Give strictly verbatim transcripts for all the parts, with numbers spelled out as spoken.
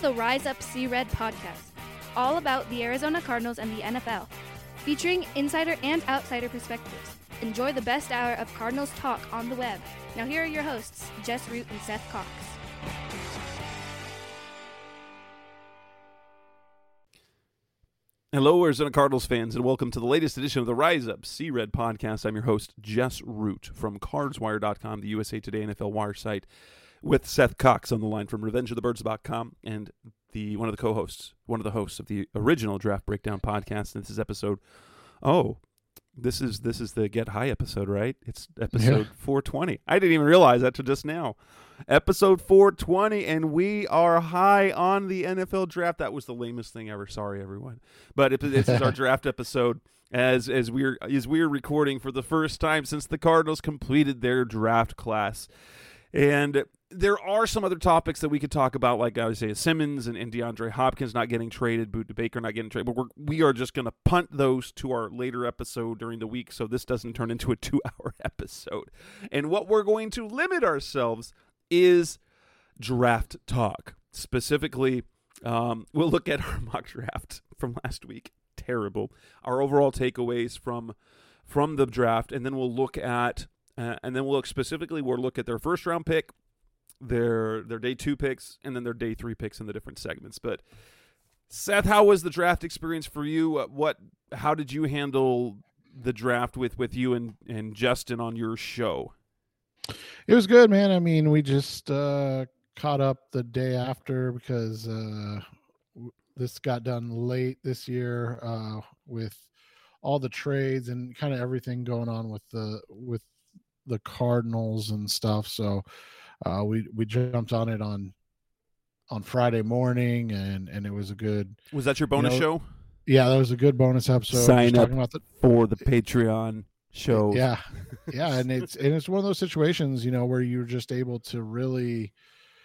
the Rise Up See Red podcast, all about the Arizona Cardinals and the N F L, featuring insider and outsider perspectives. Enjoy the best hour of Cardinals talk on the web. Now here are your hosts, Jess Root and Seth Cox. Hello, Arizona Cardinals fans, and welcome to the latest edition of the Rise Up See Red podcast. I'm your host, Jess Root, from Cards Wire dot com, the U S A Today N F L Wire site, with Seth Cox on the line from Revenge of the Birds dot com, and the one of the co-hosts, one of the hosts of the original Draft Breakdown podcast. And this is episode, oh, this is this is the Get High episode, right? It's episode yeah. four twenty. I didn't even realize that till just now. Episode four twenty, and we are high on the N F L draft. That was the lamest thing ever. Sorry, everyone. But it, this is our draft episode as as we're as we're recording for the first time since the Cardinals completed their draft class. And there are some other topics that we could talk about, like I would say Simmons and, and DeAndre Hopkins not getting traded, Budda Baker not getting traded. But we're, we are just going to punt those to our later episode during the week, so this doesn't turn into a two-hour episode. And what we're going to limit ourselves is draft talk. Specifically, um, we'll look at our mock draft from last week. Terrible. Our overall takeaways from from the draft, and then we'll look at uh, and then we'll look specifically. We'll look at their first round pick, their their day two picks, and then their day three picks in the different segments. But Seth, how was the draft experience for you? Uh, what? How did you handle the draft with with you and and Justin on your show? It was good, man. I mean, we just uh, caught up the day after because uh, this got done late this year uh, with all the trades and kind of everything going on with the with the Cardinals and stuff. So uh, we we jumped on it on on Friday morning, and and it was a good. Was that your bonus you know, show? Yeah, that was a good bonus episode. Sign up about the, for the Patreon show. Yeah. Yeah. And it's, and it's one of those situations, you know, where you're just able to really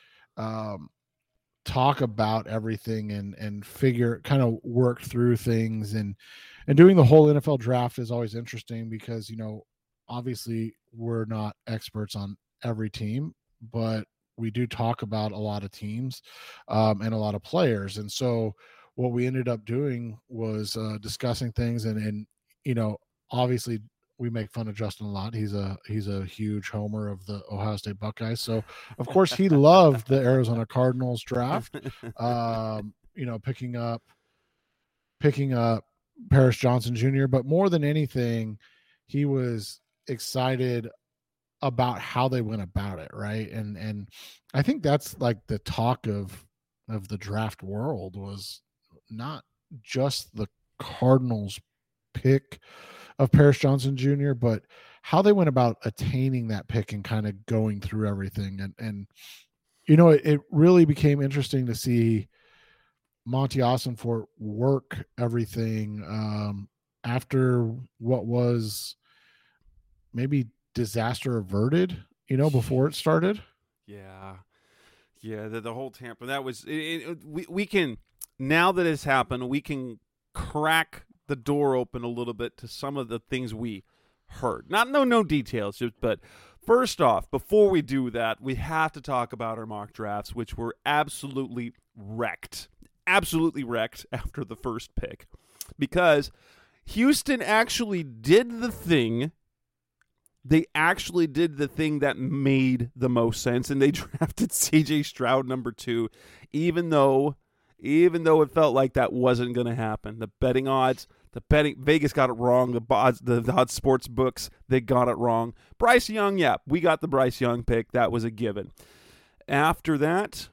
um, talk about everything and, and figure, kind of work through things. And, and doing the whole N F L draft is always interesting because, you know, obviously we're not experts on every team, but we do talk about a lot of teams um, and a lot of players. And so what we ended up doing was uh, discussing things and, and, you know, obviously we make fun of Justin a lot. He's a he's a huge homer of the Ohio State Buckeyes. So, of course, he loved the Arizona Cardinals draft. Um, you know, picking up picking up Paris Johnson Junior But more than anything, he was excited about how they went about it, right? And and I think that's like the talk of of the draft world was not just the Cardinals pick of Paris Johnson Junior, but how they went about attaining that pick and kind of going through everything. And, and you know, it, it really became interesting to see Monty Ossenfort work everything um, after what was maybe disaster averted, you know, before it started. Yeah. Yeah, the, the whole Tampa, that was, it, it, we, we can, now that it's happened, we can crack the door open a little bit to some of the things we heard. Not no no details, just, but first off, before we do that, we have to talk about our mock drafts, which were absolutely wrecked. Absolutely wrecked after the first pick. Because Houston actually did the thing. They actually did the thing that made the most sense, and they drafted C J Stroud number two, even though even though it felt like that wasn't going to happen. The betting odds, the betting Vegas got it wrong. The odds, the, the odds sports books, they got it wrong. Bryce Young, yeah, we got the Bryce Young pick. That was a given. After that,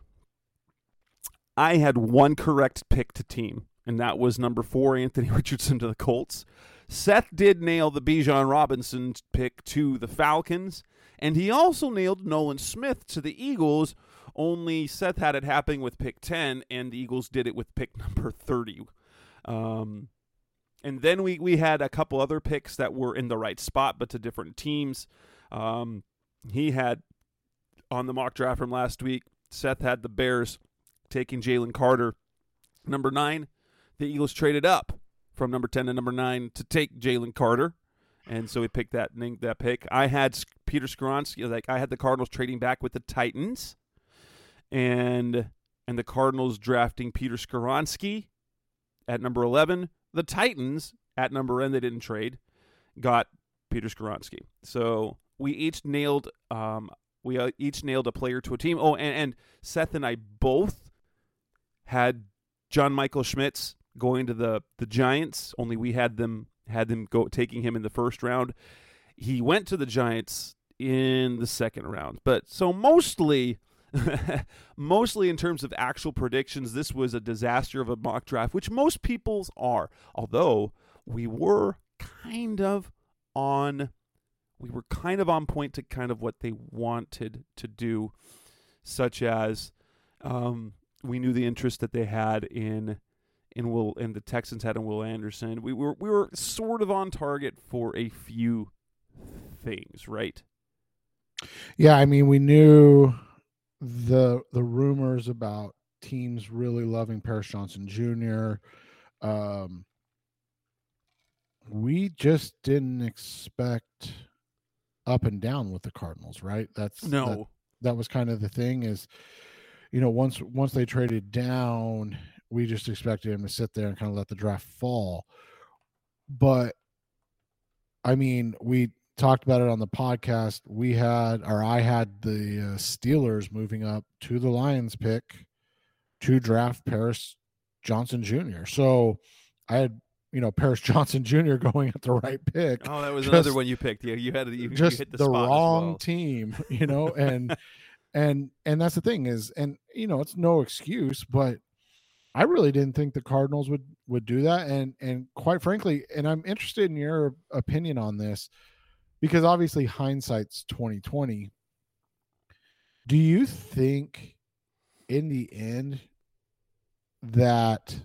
I had one correct pick to team, and that was number four, Anthony Richardson to the Colts. Seth did nail the Bijan Robinson pick to the Falcons, and he also nailed Nolan Smith to the Eagles, only Seth had it happening with pick ten, and the Eagles did it with pick number thirty. Um, and then we, we had a couple other picks that were in the right spot, but to different teams. Um, he had, on the mock draft from last week, Seth had the Bears taking Jalen Carter. Number nine, the Eagles traded up from number ten to number nine to take Jalen Carter. And so we picked that that pick. I had Peter Skoronski, like I had the Cardinals trading back with the Titans. And and the Cardinals drafting Peter Skoronski at number eleven. The Titans at number ten, they didn't trade, got Peter Skoronski. So we each nailed um, we uh, each nailed a player to a team. Oh, and, and Seth and I both had John Michael Schmitz going to the, the Giants, only we had them had them go taking him in the first round. He went to the Giants in the second round. But so mostly mostly in terms of actual predictions, this was a disaster of a mock draft, which most people's are. Although we were kind of on we were kind of on point to kind of what they wanted to do, such as um, we knew the interest that they had in in Will and the Texans had in Will Anderson. We were we were sort of on target for a few things, right? Yeah, I mean, we knew the the rumors about teams really loving Paris Johnson Junior Um, we just didn't expect up and down with the Cardinals, right? That's no. That, that was kind of the thing is, you know, once once they traded down, we just expected him to sit there and kind of let the draft fall. But I mean, we talked about it on the podcast. We had, or I had the uh, Steelers moving up to the Lions pick to draft Paris Johnson Junior So I had, you know, Paris Johnson Junior going at the right pick. Oh, that was just, another one you picked. Yeah, you had you, just you hit the, the spot wrong as well. team, you know, and and and that's the thing is, and you know, it's no excuse, but I really didn't think the Cardinals would would do that, and and quite frankly, and I'm interested in your opinion on this, because obviously hindsight's twenty twenty. Do you think in the end that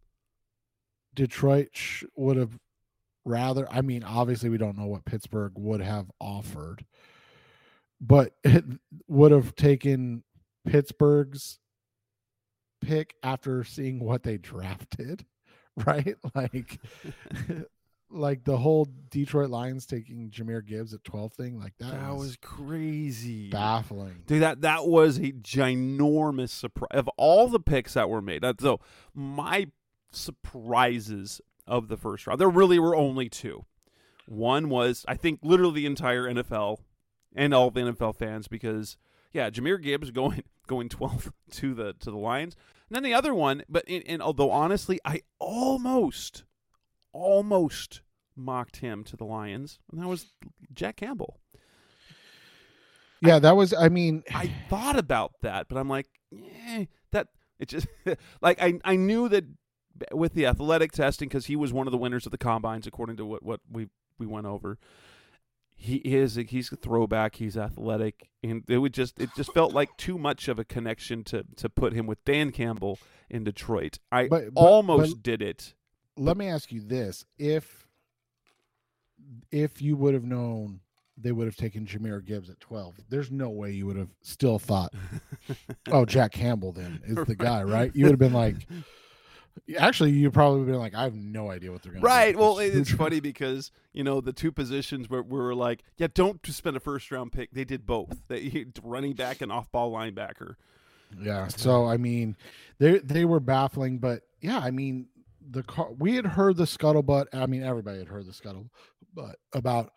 Detroit sh- would have rather, I mean, obviously we don't know what Pittsburgh would have offered, but it would have taken Pittsburgh's pick after seeing what they drafted, right? Like, like the whole Detroit Lions taking Jahmyr Gibbs at twelve thing, like that, That was, was crazy. baffling. Dude, that, that was a ginormous surprise. Of all the picks that were made, that, so my surprises of the first round, there really were only two. One was, I think, literally the entire N F L and all the N F L fans, because, yeah, Jahmyr Gibbs going going twelve to the to the Lions. And then the other one, but in, and although honestly, I almost, almost mocked him to the Lions, and that was Jack Campbell. Yeah, that was, I mean, I thought about that, but I'm like, eh, that it just like I I knew that with the athletic testing, because he was one of the winners of the combines according to what, what we we went over. He is a, he's a throwback. He's athletic, and it would just it just felt like too much of a connection to to put him with Dan Campbell in Detroit. I But- but- almost but- did it. let me ask you this: if if you would have known they would have taken Jahmyr Gibbs at twelve, there's no way you would have still thought, oh, Jack Campbell then is the Right. guy, right? You would have been like, actually, you probably would have been like, I have no idea what they're going to do. Right. Well, it, it's funny because, you know, the two positions where we were like, yeah, don't spend a first round pick. They did both. They running back and off ball linebacker. Yeah. So I mean, they they were baffling, but yeah, I mean, the car, we had heard the scuttlebutt. I mean, everybody had heard the scuttlebutt about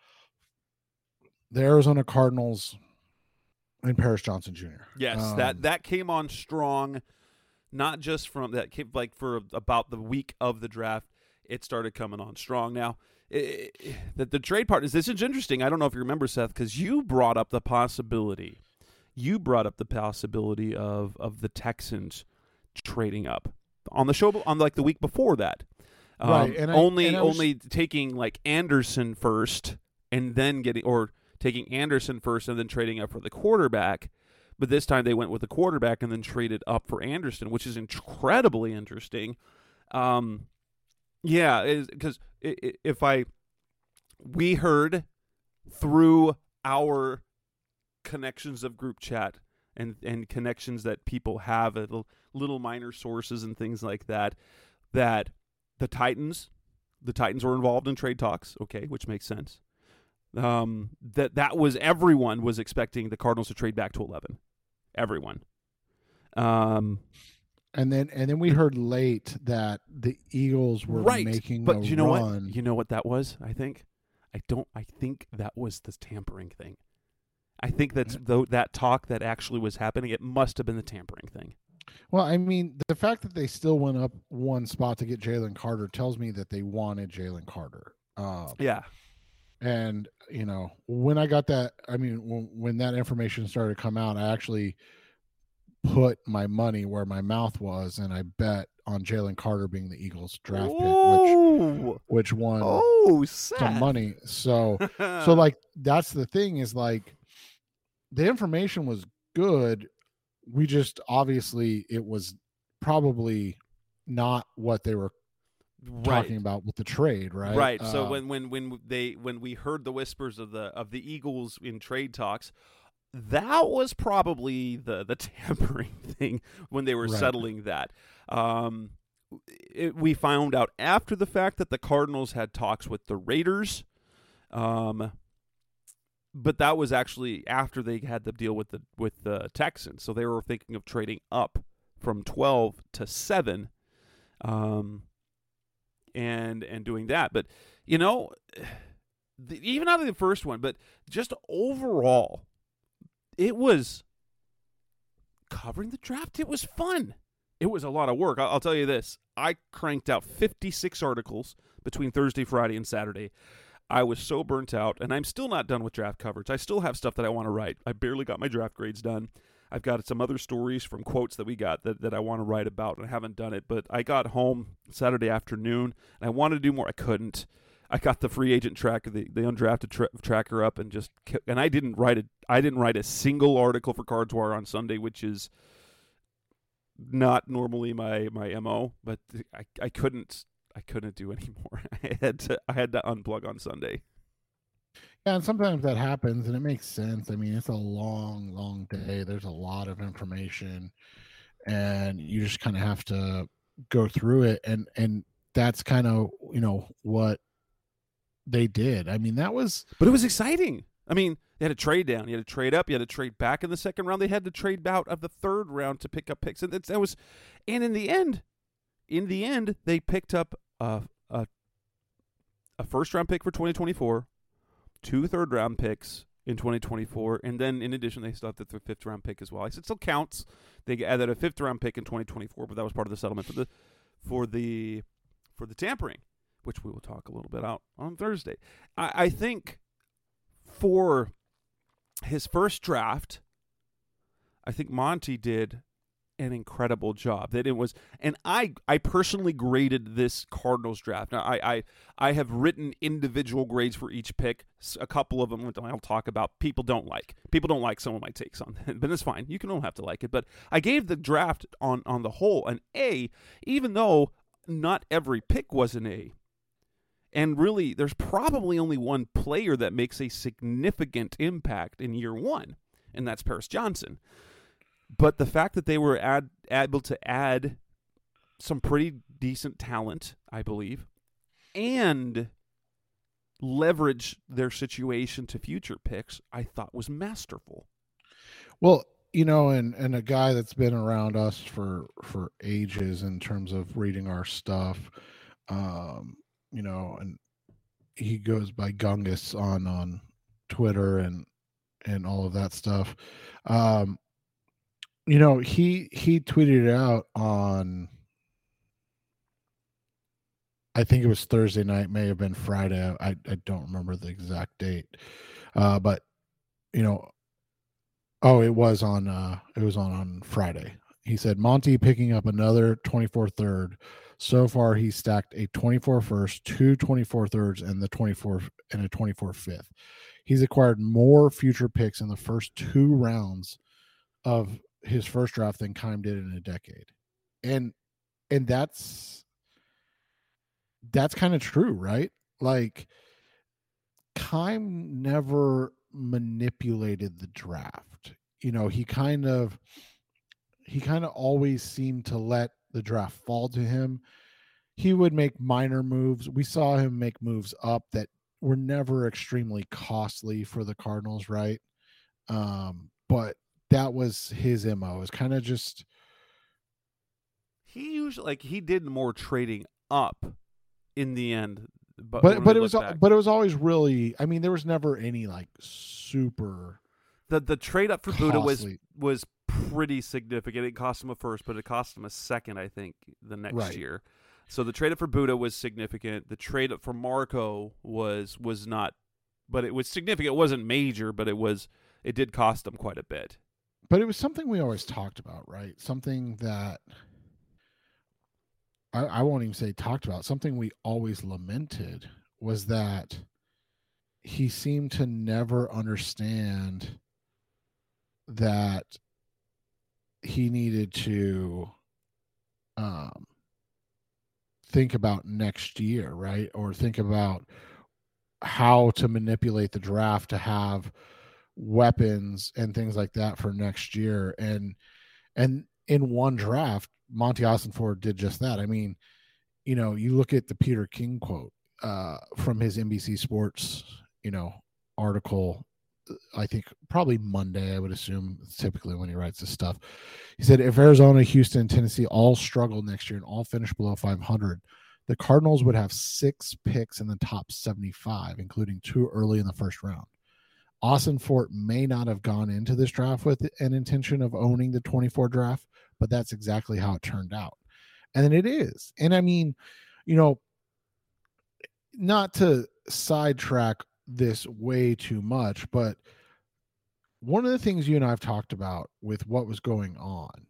the Arizona Cardinals and Paris Johnson Junior Yes, Um, that that came on strong, not just from that came like for about the week of the draft. It started coming on strong. Now, it, it, the, the trade partners. This is interesting. I don't know if you remember, Seth, because you brought up the possibility. You brought up the possibility of of the Texans trading up on the show on like the week before that. Um, Right, and I- only and I was- only taking like Anderson first and then getting or taking Anderson first and then trading up for the quarterback. But this time they went with the quarterback and then traded up for Anderson, which is incredibly interesting. Um, yeah, because if I we heard through our connections of group chat and, and connections that people have at little minor sources and things like that, that the Titans, the Titans were involved in trade talks, okay, which makes sense. Um, that that was everyone was expecting the Cardinals to trade back to eleven. Everyone. Um, And then and then we heard late that the Eagles were right. making but a you know run. what? You know what that was? I think. I don't. I think that was the tampering thing. I think that's though that talk that actually was happening. It must have been the tampering thing. Well, I mean, the fact that they still went up one spot to get Jalen Carter tells me that they wanted Jalen Carter. Um, yeah. And, you know, when I got that, I mean, when, when that information started to come out, I actually put my money where my mouth was, and I bet on Jalen Carter being the Eagles draft Ooh. pick, which which won oh, some money. So, so like, that's the thing is like, the information was good. We just obviously it was probably not what they were right. talking about with the trade, right? Right. So uh, when when when they when we heard the whispers of the of the Eagles in trade talks, that was probably the the tampering thing when they were right. settling that. Um, it, we found out after the fact that the Cardinals had talks with the Raiders. Um. But that was actually after they had the deal with the with the Texans, so they were thinking of trading up from twelve to seven, um, and and doing that. But you know, the, even out of the first one, but just overall, it was covering the draft. It was fun. It was a lot of work. I'll, I'll tell you this: I cranked out fifty-six articles between Thursday, Friday, and Saturday. I was so burnt out, and I'm still not done with draft coverage. I still have stuff that I want to write. I barely got my draft grades done. I've got some other stories from quotes that we got that, that I want to write about, and I haven't done it. But I got home Saturday afternoon, and I wanted to do more. I couldn't. I got the free agent tracker, the, the undrafted tra- tracker up, and just and I didn't write it. I didn't write a single article for CardsWire on Sunday, which is not normally my my M O. But I I couldn't. I couldn't do anymore. I had to I had to unplug on Sunday. Yeah, and sometimes that happens, and it makes sense. I mean, it's a long, long day. There's a lot of information, and you just kind of have to go through it. And and that's kind of, you know, what they did. I mean, that was... But it was exciting. I mean, they had to trade down. You had to trade up. You had to trade back in the second round. They had to trade out of the third round to pick up picks. And that was... And in the end... In the end, they picked up a, a a first round pick for twenty twenty-four, two third round picks in twenty twenty-four, and then in addition, they still have the fifth round pick as well. I said it still counts. They added a fifth round pick in twenty twenty-four, but that was part of the settlement for the for the for the tampering, which we will talk a little bit out on Thursday. I, I think for his first draft, I think Monty did an incredible job. That it was, and I I personally graded this Cardinals draft. Now I I, I have written individual grades for each pick. A couple of them I'll talk about. People don't like. People don't like some of my takes on that, but it's fine. You can don't have to like it. But I gave the draft on on the whole an A, even though not every pick was an A. And really, there's probably only one player that makes a significant impact in year one, and that's Paris Johnson. But the fact that they were add, able to add some pretty decent talent, I believe, and leverage their situation to future picks, I thought was masterful. Well, you know, and, and a guy that's been around us for, for ages in terms of reading our stuff, um, you know, and he goes by Gungus on, on Twitter and, and all of that stuff. Um, You know, he he tweeted it out on, I think it was Thursday night, may have been Friday. I, I don't remember the exact date. Uh, but, you know, oh, it was on uh, it was on, on Friday. He said, Monty picking up another twenty-four third. So far, he stacked a twenty-four first, two twenty-four thirds, and the twenty-four and a twenty-four fifth. He's acquired more future picks in the first two rounds of his first draft than Keim did in a decade. And and that's that's kind of true, right? Like, Keim never manipulated the draft. You know, he kind of he kind of always seemed to let the draft fall to him. He would make minor moves. We saw him make moves up that were never extremely costly for the Cardinals, right? Um, but that was his M O. It's kind of just he usually like he did more trading up in the end. But But but it was back. but it was always really. I mean, there was never any like super. The the trade up for Buddha was costly. was pretty significant. It cost him a first, but it cost him a second, I think, the next Right. year. So the trade up for Buddha was significant. The trade up for Marco was was not, but it was significant. It wasn't major, but it was. It did cost them quite a bit. But it was something we always talked about, right? Something that I, I won't even say talked about. Something we always lamented was that he seemed to never understand that he needed to um, think about next year, right? Or think about how to manipulate the draft to have weapons and things like that for next year. And and in one draft, Monty Ossenfort did just that. I mean, you know, you look at the Peter King quote uh, from his N B C Sports, you know, article. I think probably Monday, I would assume, typically when he writes this stuff. He said, if Arizona, Houston, Tennessee all struggle next year and all finish below five hundred, the Cardinals would have six picks in the top seventy-five, including two early in the first round. Ossenfort may not have gone into this draft with an intention of owning the twenty-four draft, but that's exactly how it turned out. And then it is. And I mean, you know, not to sidetrack this way too much, but one of the things you and I have talked about with what was going on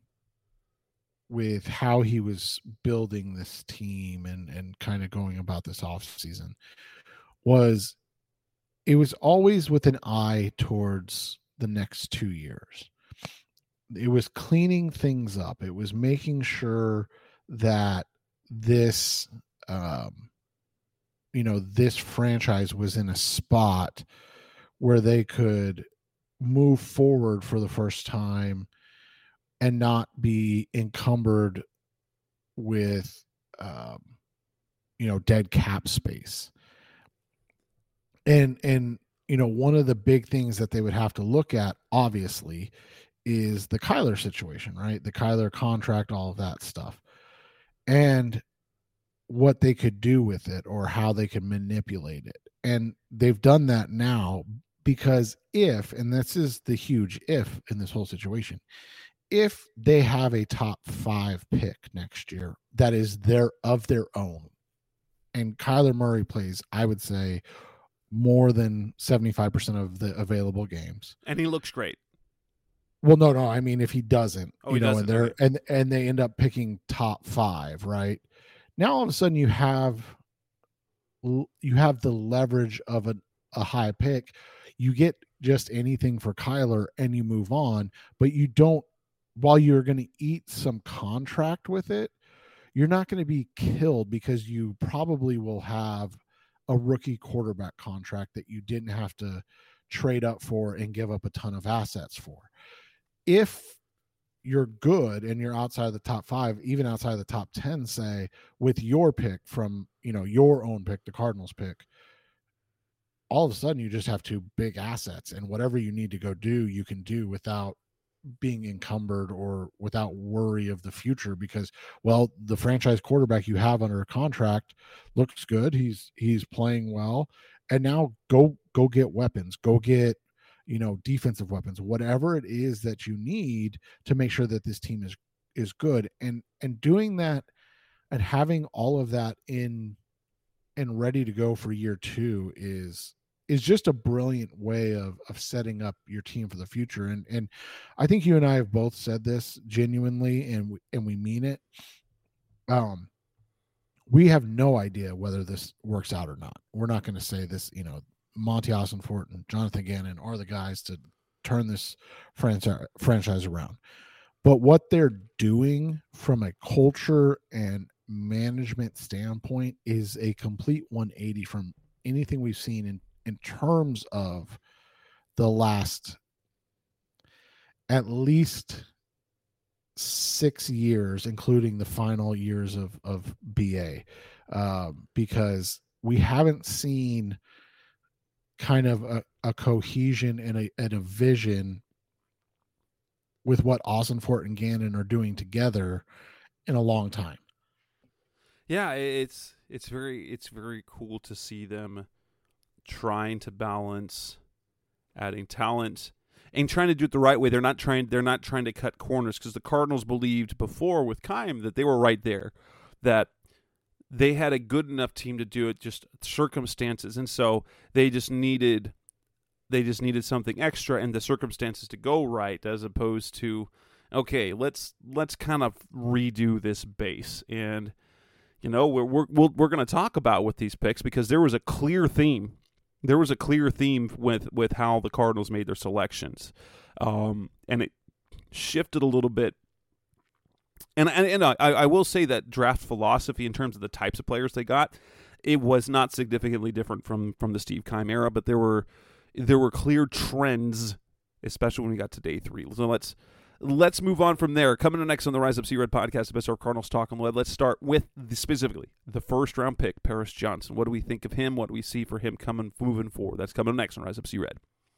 with how he was building this team and, and kind of going about this offseason was it was always with an eye towards the next two years. It was cleaning things up. It was making sure that this, um, you know, this franchise was in a spot where they could move forward for the first time and not be encumbered with, um, you know, dead cap space. And, and, you know, one of the big things that they would have to look at, obviously, is the Kyler situation, right? The Kyler contract, all of that stuff. And what they could do with it or how they could manipulate it. And they've done that now because if, and this is the huge if in this whole situation, if they have a top five pick next year that is their of their own, and Kyler Murray plays, I would say, more than seventy-five percent of the available games. And he looks great. Well, no, no. I mean, if he doesn't, oh, you he know, doesn't. and they're Okay. and and they end up picking top five, right? Now all of a sudden you have you have the leverage of a, a high pick. You get just anything for Kyler and you move on, but you don't. While you're going to eat some contract with it, you're not going to be killed because you probably will have a rookie quarterback contract that you didn't have to trade up for and give up a ton of assets for. If you're good and you're outside of the top five, even outside of the top ten, say, with your pick from, you know, your own pick, the Cardinals pick, all of a sudden you just have two big assets, and whatever you need to go do, you can do without being encumbered or without worry of the future, because, well, the franchise quarterback you have under a contract looks good. He's, he's playing well. And now go, go get weapons, go get, you know, defensive weapons, whatever it is that you need to make sure that this team is, is good. And, and doing that and having all of that in and ready to go for year two is, is just a brilliant way of, of setting up your team for the future. And, and I think you and I have both said this genuinely, and we, and we mean it. Um, we have no idea whether this works out or not. We're not going to say this, you know, Monty Ossenfort and Jonathan Gannon are the guys to turn this franchise franchise around. But what they're doing from a culture and management standpoint is a complete one eighty from anything we've seen in, in terms of the last at least six years, including the final years of, of B A, um, because we haven't seen kind of a, a cohesion and a, and a vision with what Ossenfort and Gannon are doing together in a long time. Yeah, it's it's very it's very cool to see them trying to balance adding talent and trying to do it the right way. They're not trying they're not trying to cut corners, because the Cardinals believed before with Keim that they were right there, that they had a good enough team to do it, just circumstances, and so they just needed they just needed something extra and the circumstances to go right, as opposed to, okay, let's let's kind of redo this base. And you know, we're we're we're, we're going to talk about with these picks, because there was a clear theme. There was a clear theme with, with how the Cardinals made their selections, um, and it shifted a little bit. And and, and I, I will say that draft philosophy in terms of the types of players they got, it was not significantly different from from the Steve Keim era, but there were there were clear trends, especially when we got to day three. So let's. Let's move on from there. Coming up next on the Rise Up Sea Red podcast, the best of Cardinals talk on the web. Let's start with the, specifically the first round pick, Paris Johnson. What do we think of him? What do we see for him coming, moving forward? That's coming up next on Rise Up Sea Red.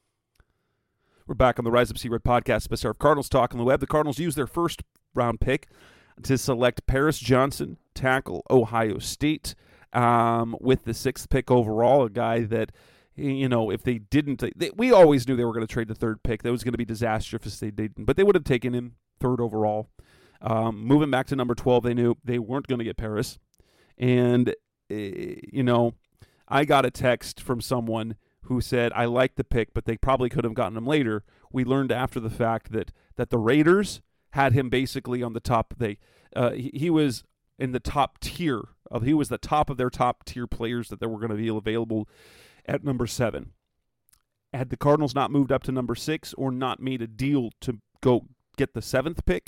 We're back on the Rise Up Sea Red podcast, the best of Cardinals talk on the web. The Cardinals used their first round pick to select Paris Johnson, tackle, Ohio State, um, with the sixth pick overall, a guy that, you know, if they didn't, they, we always knew they were going to trade the third pick. That was going to be disastrous if they didn't, but they would have taken him third overall. Um, moving back to number twelve, they knew they weren't going to get Paris. And, uh, you know, I got a text from someone who said, I like the pick, but they probably could have gotten him later. We learned after the fact that that the Raiders had him basically on the top. They uh, he, he was in the top tier of, he was the top of their top tier players that they were going to be available at number seven. Had the Cardinals not moved up to number six or not made a deal to go get the seventh pick,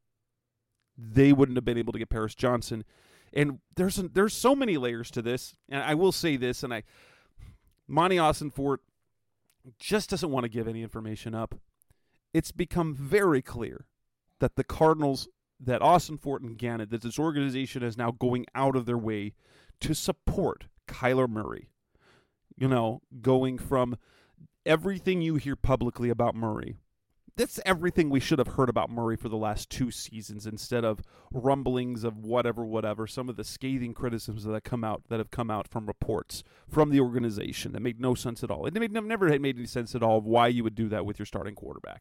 they wouldn't have been able to get Paris Johnson. And there's there's so many layers to this. And I will say this, and I, Monty Ossenfort just doesn't want to give any information up. It's become very clear that the Cardinals, that Ossenfort and Gannon, that this organization is now going out of their way to support Kyler Murray. You know, going from everything you hear publicly about Murray, that's everything we should have heard about Murray for the last two seasons, instead of rumblings of whatever, whatever, some of the scathing criticisms that come out, that have come out from reports from the organization that made no sense at all. It made, never had made any sense at all of why you would do that with your starting quarterback.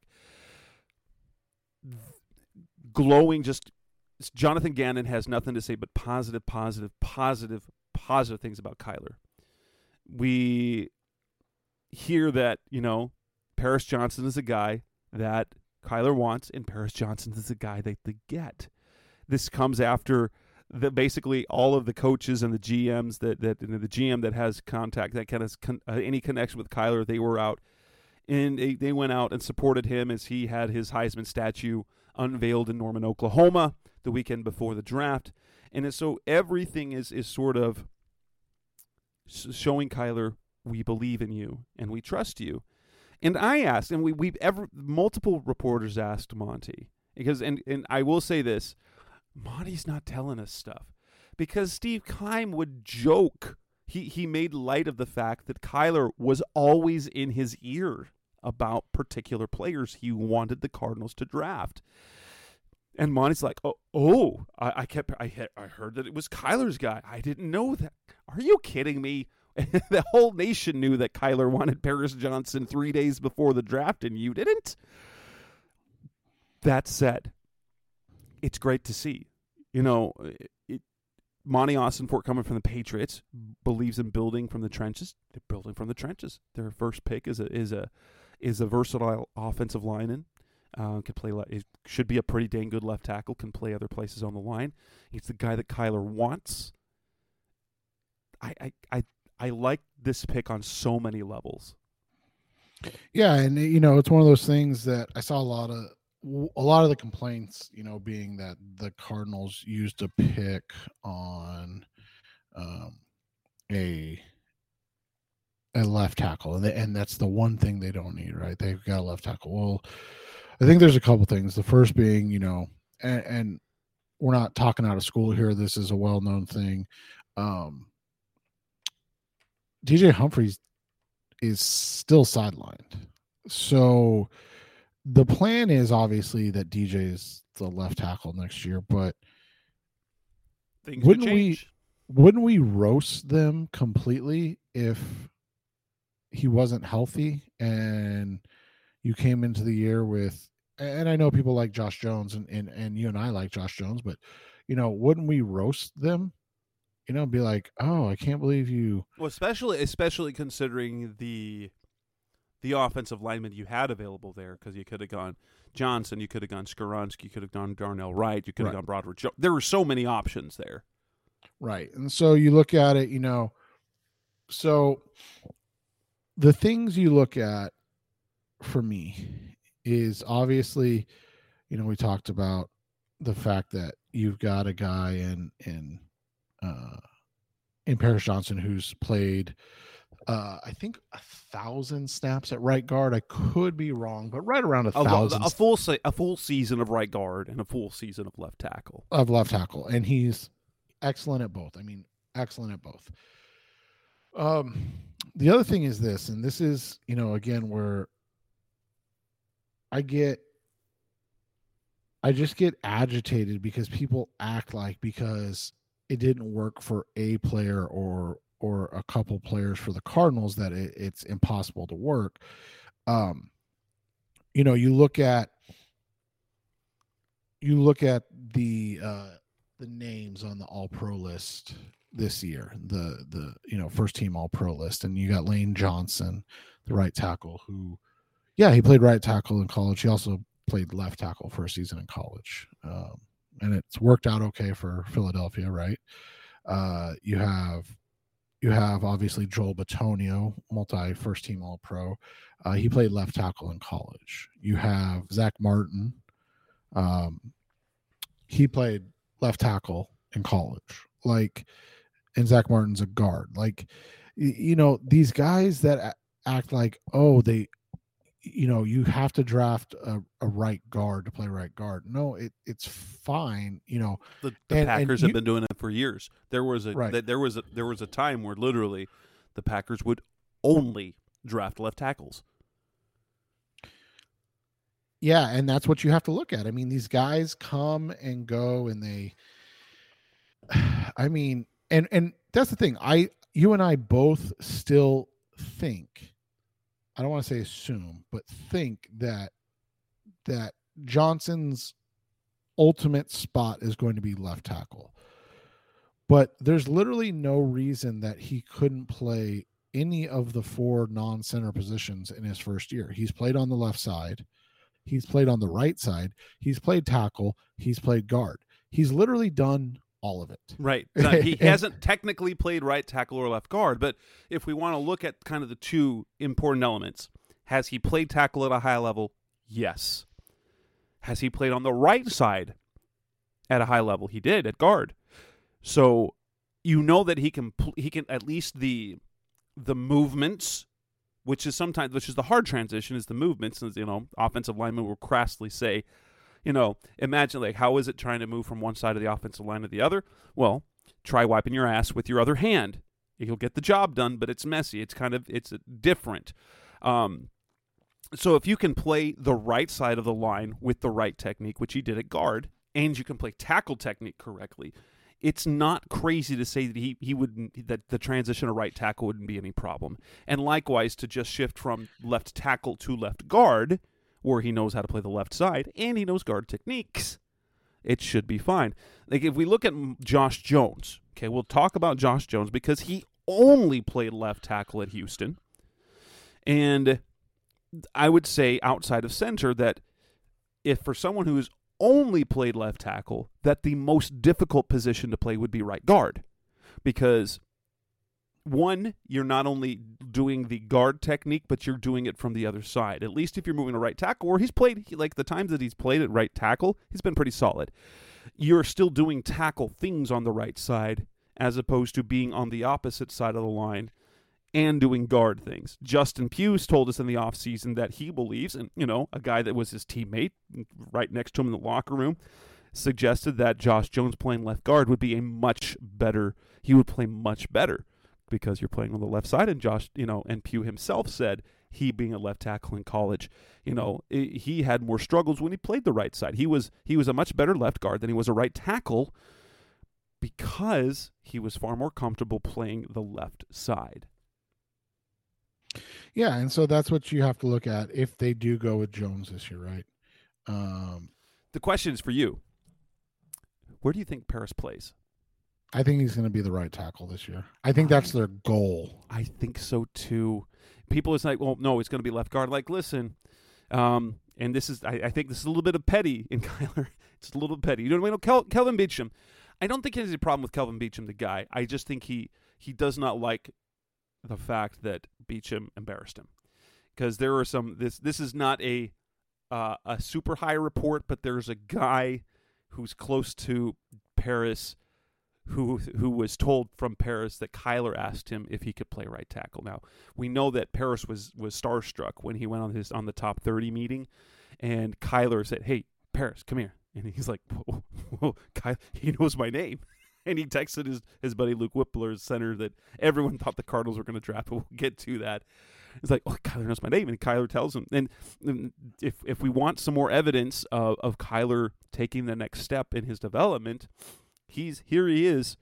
Glowing, just Jonathan Gannon has nothing to say but positive, positive, positive, positive things about Kyler. We hear that, you know, Paris Johnson is a guy that Kyler wants, and Paris Johnson is a guy that they get. This comes after the, basically all of the coaches and the G Ms that, that you know, the G M that has contact, that kind of con, uh, any connection with Kyler, they were out, and they, they went out and supported him as he had his Heisman statue unveiled in Norman, Oklahoma, the weekend before the draft. And so everything is is sort of showing Kyler, we believe in you and we trust you. And I asked, and we we've ever multiple reporters asked Monty, because and, and I will say this, Monty's not telling us stuff, because Steve Keim would joke. He he made light of the fact that Kyler was always in his ear about particular players he wanted the Cardinals to draft. And Monty's like, oh, oh I, I kept, I, I heard that it was Kyler's guy. I didn't know that. Are you kidding me? The whole nation knew that Kyler wanted Paris Johnson three days before the draft, and you didn't? That said, it's great to see. You know, it, Monty Ossenfort, coming from the Patriots, believes in building from the trenches. They're building from the trenches. Their first pick is a is a is a versatile offensive lineman. Uh, can play. It should be a pretty dang good left tackle. Can play other places on the line. He's the guy that Kyler wants. I I I, I like this pick on so many levels. Yeah, and you know, it's one of those things that I saw a lot of a lot of the complaints, you know, being that the Cardinals used a pick on um, a a left tackle, and they, and that's the one thing they don't need, right? They've got a left tackle. Well, I think there's a couple things. The first being, you know, and, and we're not talking out of school here. This is a well-known thing. Um, D J Humphries is still sidelined. So the plan is obviously that D J is the left tackle next year, but things wouldn't could we change. wouldn't we roast them completely if he wasn't healthy and you came into the year with, and I know people like Josh Jones and, and, and you and I like Josh Jones, but you know, wouldn't we roast them? You know, be like, oh, I can't believe you. Well, especially especially considering the the offensive linemen you had available there, because you could have gone Johnson, you could have gone Skoronski, you could have gone Darnell Wright, you could have Right. gone Broderick Jones. There were so many options there. Right. And so you look at it, you know, so the things you look at for me is obviously, you know, we talked about the fact that you've got a guy in, in, uh, in Paris Johnson who's played, uh, I think a thousand snaps at right guard. I could be wrong, but right around a, A, thousand a full se- a full season of right guard and a full season of left tackle. of left tackle, and he's excellent at both. I mean, excellent at both. Um, the other thing is this, and this is, you know, again, where I get, I just get agitated because people act like because it didn't work for a player or or a couple players for the Cardinals that it, it's impossible to work. Um, you know, you look at you look at the uh, the names on the All Pro list this year, the the you know first team All Pro list, and you got Lane Johnson, the right tackle, who, yeah, he played right tackle in college. He also played left tackle for a season in college, um, and it's worked out okay for Philadelphia, right? Uh, you have you have obviously Joel Bitonio, multi first team All Pro. Uh, he played left tackle in college. You have Zach Martin. Um, he played left tackle in college. Like, and Zach Martin's a guard. Like, you know, these guys that act like, oh, they, you know, you have to draft a, a right guard to play right guard. No, it it's fine. You know, The, the and, Packers and have you, been doing it for years. There was a Right. th- there was a there was a time where literally the Packers would only draft left tackles. Yeah, and that's what you have to look at. I mean, these guys come and go, and they, I mean, and and that's the thing. I, you and I both still think, I don't want to say assume, but think that that Johnson's ultimate spot is going to be left tackle. But there's literally no reason that he couldn't play any of the four non-center positions in his first year. He's played on the left side. He's played on the right side. He's played tackle. He's played guard. He's literally done all of it. Right. Now, he hasn't technically played right tackle or left guard, but if we want to look at kind of the two important elements, has he played tackle at a high level? Yes. Has he played on the right side at a high level? He did at guard. So you know that he can he can at least the the movements, which is sometimes which is the hard transition, is the movements. And, you know, offensive linemen will crassly say, you know, imagine, like, how is it trying to move from one side of the offensive line to the other? Well, try wiping your ass with your other hand. You'll get the job done, but it's messy. It's kind of it's different. Um, so if you can play the right side of the line with the right technique, which he did at guard, and you can play tackle technique correctly, it's not crazy to say that he, he wouldn't that the transition to right tackle wouldn't be any problem. And likewise, to just shift from left tackle to left guard, where he knows how to play the left side and he knows guard techniques, it should be fine. Like, if we look at Josh Jones, okay, we'll talk about Josh Jones because he only played left tackle at Houston. And I would say outside of center that if for someone who's only played left tackle, that the most difficult position to play would be right guard. Because, one, you're not only doing the guard technique, but you're doing it from the other side. At least if you're moving to right tackle, where he's played, like the times that he's played at right tackle, he's been pretty solid. You're still doing tackle things on the right side, as opposed to being on the opposite side of the line and doing guard things. Justin Pugh's told us in the offseason that he believes, and, you know, a guy that was his teammate right next to him in the locker room, suggested that Josh Jones playing left guard would be a much better, he would play much better because you're playing on the left side. And Josh, you know, and Pugh himself said, he being a left tackle in college, you know, he had more struggles when he played the right side. He was he was a much better left guard than he was a right tackle because he was far more comfortable playing the left side. Yeah, and so that's what you have to look at if they do go with Jones this year, right? Um, the question is for you. Where do you think Parris plays? I think he's going to be the right tackle this year. I think that's their goal. I think so too. People is like, well, no, it's going to be left guard. Like, listen, um, and this is, I, I think this is a little bit of petty in Kyler. It's a little petty. You know what I mean? Kel, Kelvin Beachum. I don't think there's a problem with Kelvin Beachum, the guy. I just think he he does not like the fact that Beachum embarrassed him, because there are some. This this is not a uh, a super high report, but there's a guy who's close to Parris who who was told from Parris that Kyler asked him if he could play right tackle. Now, we know that Parris was was starstruck when he went on his on the top thirty meeting, and Kyler said, "Hey, Parris, come here." And he's like, whoa, whoa, Kyler, he knows my name. And he texted his, his buddy Luke Whippler, center, that everyone thought the Cardinals were going to draft, but we'll get to that. It's like, oh, Kyler knows my name. And Kyler tells him. And, and if if we want some more evidence of, of Kyler taking the next step in his development, he's here he is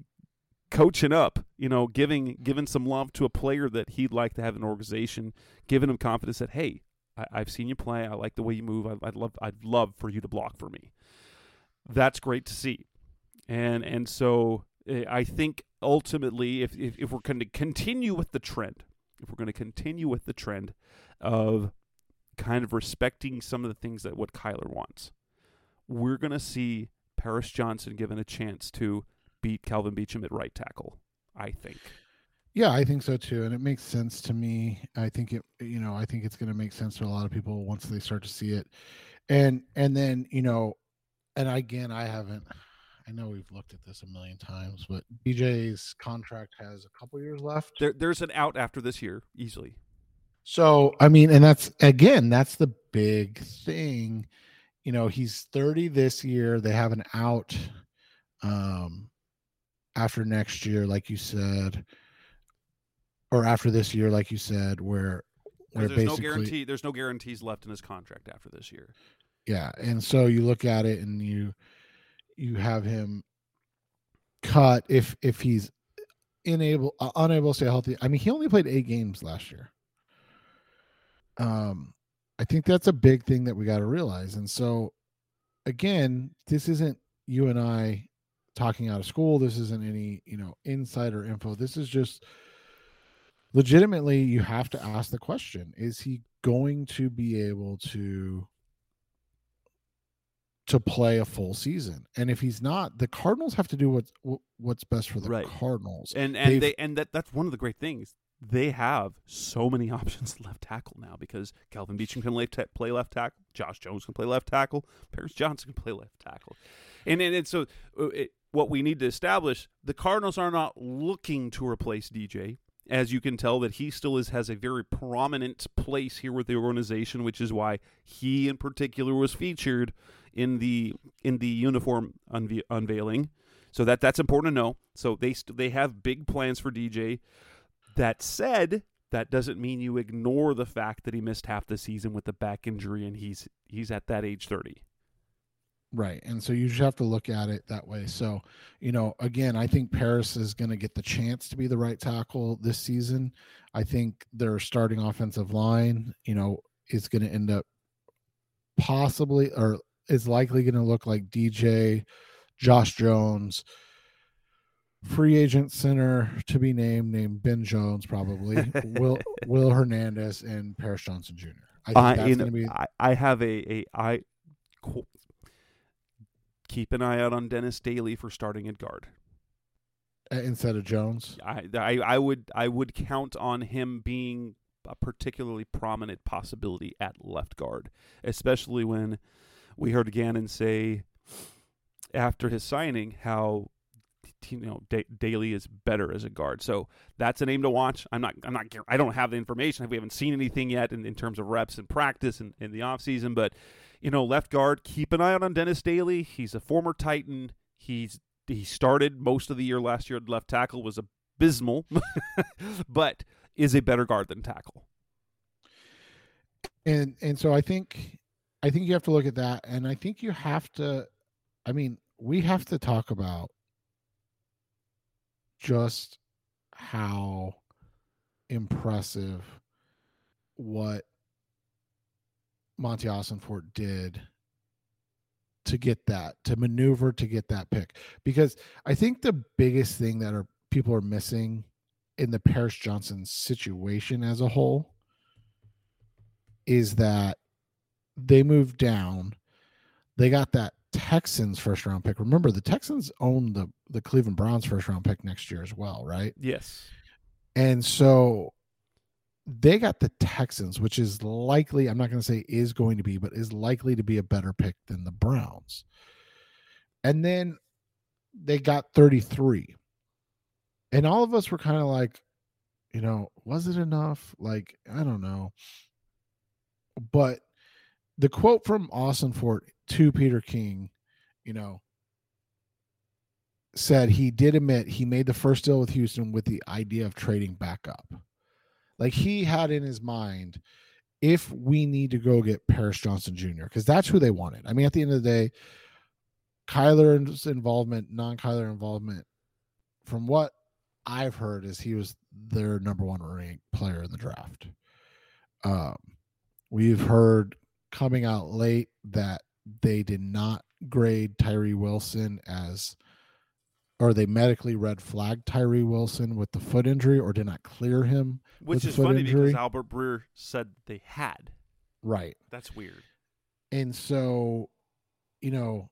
coaching up, you know, giving giving some love to a player that he'd like to have in an organization, giving him confidence that, hey, I, I've seen you play. I like the way you move. I, I'd love I'd love for you to block for me. That's great to see. And and so I think ultimately, if if, if we're going to continue with the trend, if we're going to continue with the trend of kind of respecting some of the things that what Kyler wants, we're going to see Parris Johnson given a chance to beat Kelvin Beachum at right tackle, I think. Yeah, I think so too, and it makes sense to me. I think it, you know, I think it's going to make sense to a lot of people once they start to see it, and and then you know, and again, I haven't. I know we've looked at this a million times, but D J's contract has a couple years left. There, there's an out after this year, easily. So, I mean, and that's, again, that's the big thing. You know, he's thirty this year. They have an out um, after next year, like you said, or after this year, like you said, where, where there's basically, no guarantee, there's no guarantees left in his contract after this year. Yeah. And so you look at it and you, you have him cut if if he's unable uh, unable to stay healthy. I mean, he only played eight games last year. Um, I think that's a big thing that we got to realize. And so, again, this isn't you and I talking out of school. This isn't any you know insider info. This is just legitimately you have to ask the question: is he going to be able to? to play a full season? And if he's not, the Cardinals have to do what's what's best for the right. Cardinals. And and They've, they and that that's one of the great things. They have so many options left tackle now, because Kelvin Beachum can play, play left tackle, Josh Jones can play left tackle, Parris Johnson can play left tackle, and and, and so it, what we need to establish: the Cardinals are not looking to replace D J. As you can tell, that he still is has a very prominent place here with the organization, which is why he in particular was featured in the in the uniform unve- unveiling. So that that's important to know. So they st- they have big plans for D J. That said, that doesn't mean you ignore the fact that he missed half the season with the back injury, and he's he's at that age thirty. Right. And so you just have to look at it that way. So, you know, again, I think Parris is going to get the chance to be the right tackle this season. I think their starting offensive line, you know, is going to end up possibly or is likely going to look like D J, Josh Jones, free agent center to be named, named Ben Jones, probably, Will Will Hernandez, and Parris Johnson Junior I think uh, that's in, going to be. I, I have a, a I. Cool. Keep an eye out on Dennis Daly for starting at guard instead of Jones. I, I I would I would count on him being a particularly prominent possibility at left guard, especially when we heard Gannon say after his signing how you know D- Daly is better as a guard. So that's a name to watch. I'm not I'm not I don't have the information. We haven't seen anything yet in, in terms of reps and practice in, in the offseason, but you know, left guard, keep an eye out on Dennis Daly. He's a former Titan. He's he started most of the year last year at left tackle, was abysmal, but is a better guard than tackle. And and so I think I think you have to look at that, and I think you have to. I mean, we have to talk about just how impressive what Monty Ossenfort did to get that, to maneuver to get that pick. Because I think the biggest thing that are people are missing in the Paris Johnson situation as a whole is that they moved down. They got that Texans first round pick. Remember, the Texans own the, the Cleveland Browns first round pick next year as well, right? Yes. And so they got the Texans, which is likely, I'm not going to say is going to be, but is likely to be a better pick than the Browns. And then they got thirty-three. And all of us were kind of like, you know, was it enough? Like, I don't know. But the quote from Ossenfort to Peter King, you know, said he did admit he made the first deal with Houston with the idea of trading back up. Like, he had in his mind, if we need to go get Paris Johnson Junior, because that's who they wanted. I mean, at the end of the day, Kyler's involvement, non-Kyler involvement, from what I've heard, is he was their number one ranked player in the draft. Um, we've heard coming out late that they did not grade Tyree Wilson as, or they medically red flagged Tyree Wilson with the foot injury, or did not clear him. Which with is the foot funny injury. because Albert Breer said they had. Right. That's weird. And so, you know,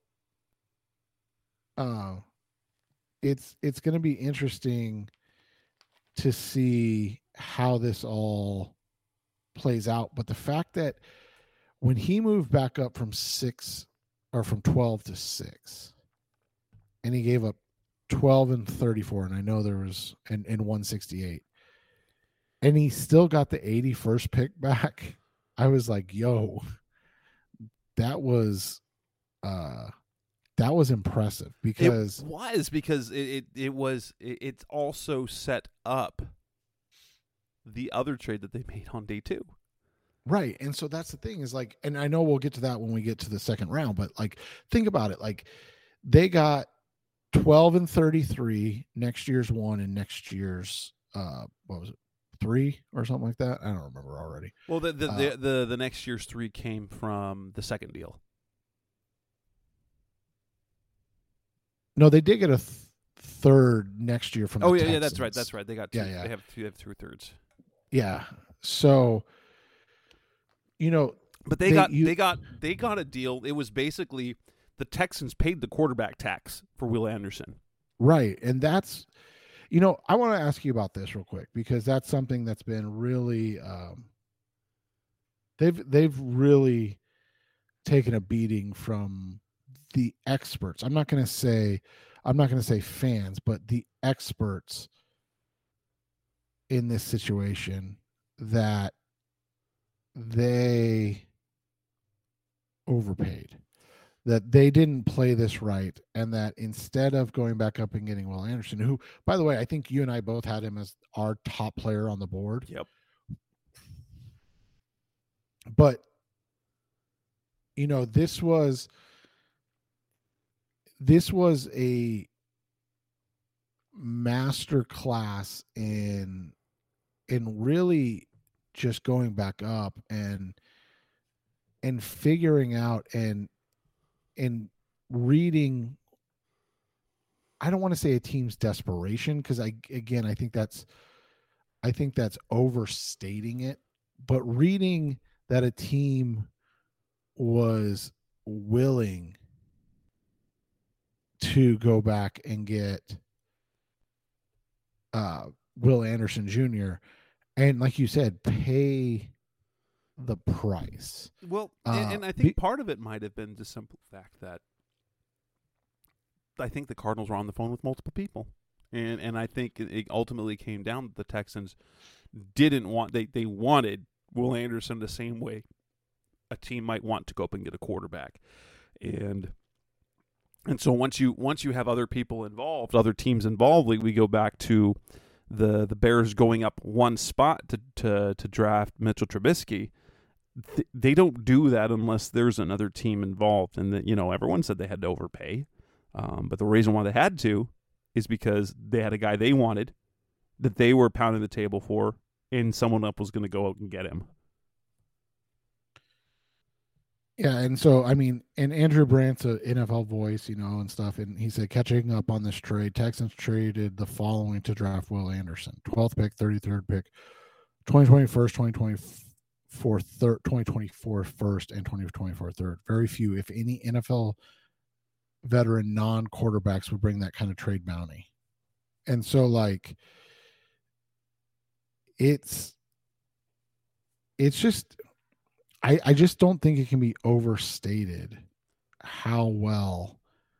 uh, it's it's going to be interesting to see how this all plays out. But the fact that when he moved back up from six or from twelve to six, and he gave up twelve and thirty-four, and I know there was and in one sixty-eight, and he still got the eighty-first pick back. I was like, yo, that was uh that was impressive, because it was because it it, it was it, it's also set up the other trade that they made on day two. Right. And so that's the thing, is like, and I know we'll get to that when we get to the second round, but like, think about it. Like, they got twelve and thirty-three, next year's one, and next year's uh what was it, three or something like that. I don't remember already. Well, the the uh, the, the the next year's three came from the second deal. No, they did get a th- third next year from Oh the yeah, Texans. yeah, that's right, that's right. They got two. Yeah, yeah. They have two. They have two thirds. Yeah. So, you know, But they, They- got you- they got they got a deal. It was basically the Texans paid the quarterback tax for Will Anderson. right. And that's, you know, I want to ask you about this real quick, because that's something that's been really, um, they've, they've really taken a beating from the experts. I'm not going to say, I'm not going to say fans, but the experts in this situation, that they overpaid, that they didn't play this right, and that instead of going back up and getting Will Anderson, who, by the way, I think you and I both had him as our top player on the board. Yep. But, you know, this was this was a master class in in really just going back up and and figuring out and and reading, I don't want to say a team's desperation, because I again I think that's I think that's overstating it, but reading that a team was willing to go back and get uh, Will Anderson Junior and, like you said, pay the price. Well, Uh, and, and I think be- part of it might have been the simple fact that I think the Cardinals were on the phone with multiple people, and and I think it, it ultimately came down to the Texans didn't want they they wanted Will Anderson the same way a team might want to go up and get a quarterback, and and so once you once you have other people involved, other teams involved, we, we go back to the the Bears going up one spot to to, to draft Mitchell Trubisky. Th- they don't do that unless there's another team involved, and that, you know, everyone said they had to overpay, um, but the reason why they had to is because they had a guy they wanted that they were pounding the table for, and someone else was going to go out and get him. Yeah, and so, I mean, and Andrew Brandt's an N F L voice, you know, and stuff, and he said, catching up on this trade, Texans traded the following to draft Will Anderson, twelfth pick, thirty-third pick, twenty twenty-one, twenty twenty-four, third, twenty twenty-four first, and twenty twenty-four third. Very few, if any, N F L veteran non-quarterbacks would bring that kind of trade bounty. And so, like, it's, it's just... I, I just don't think it can be overstated how well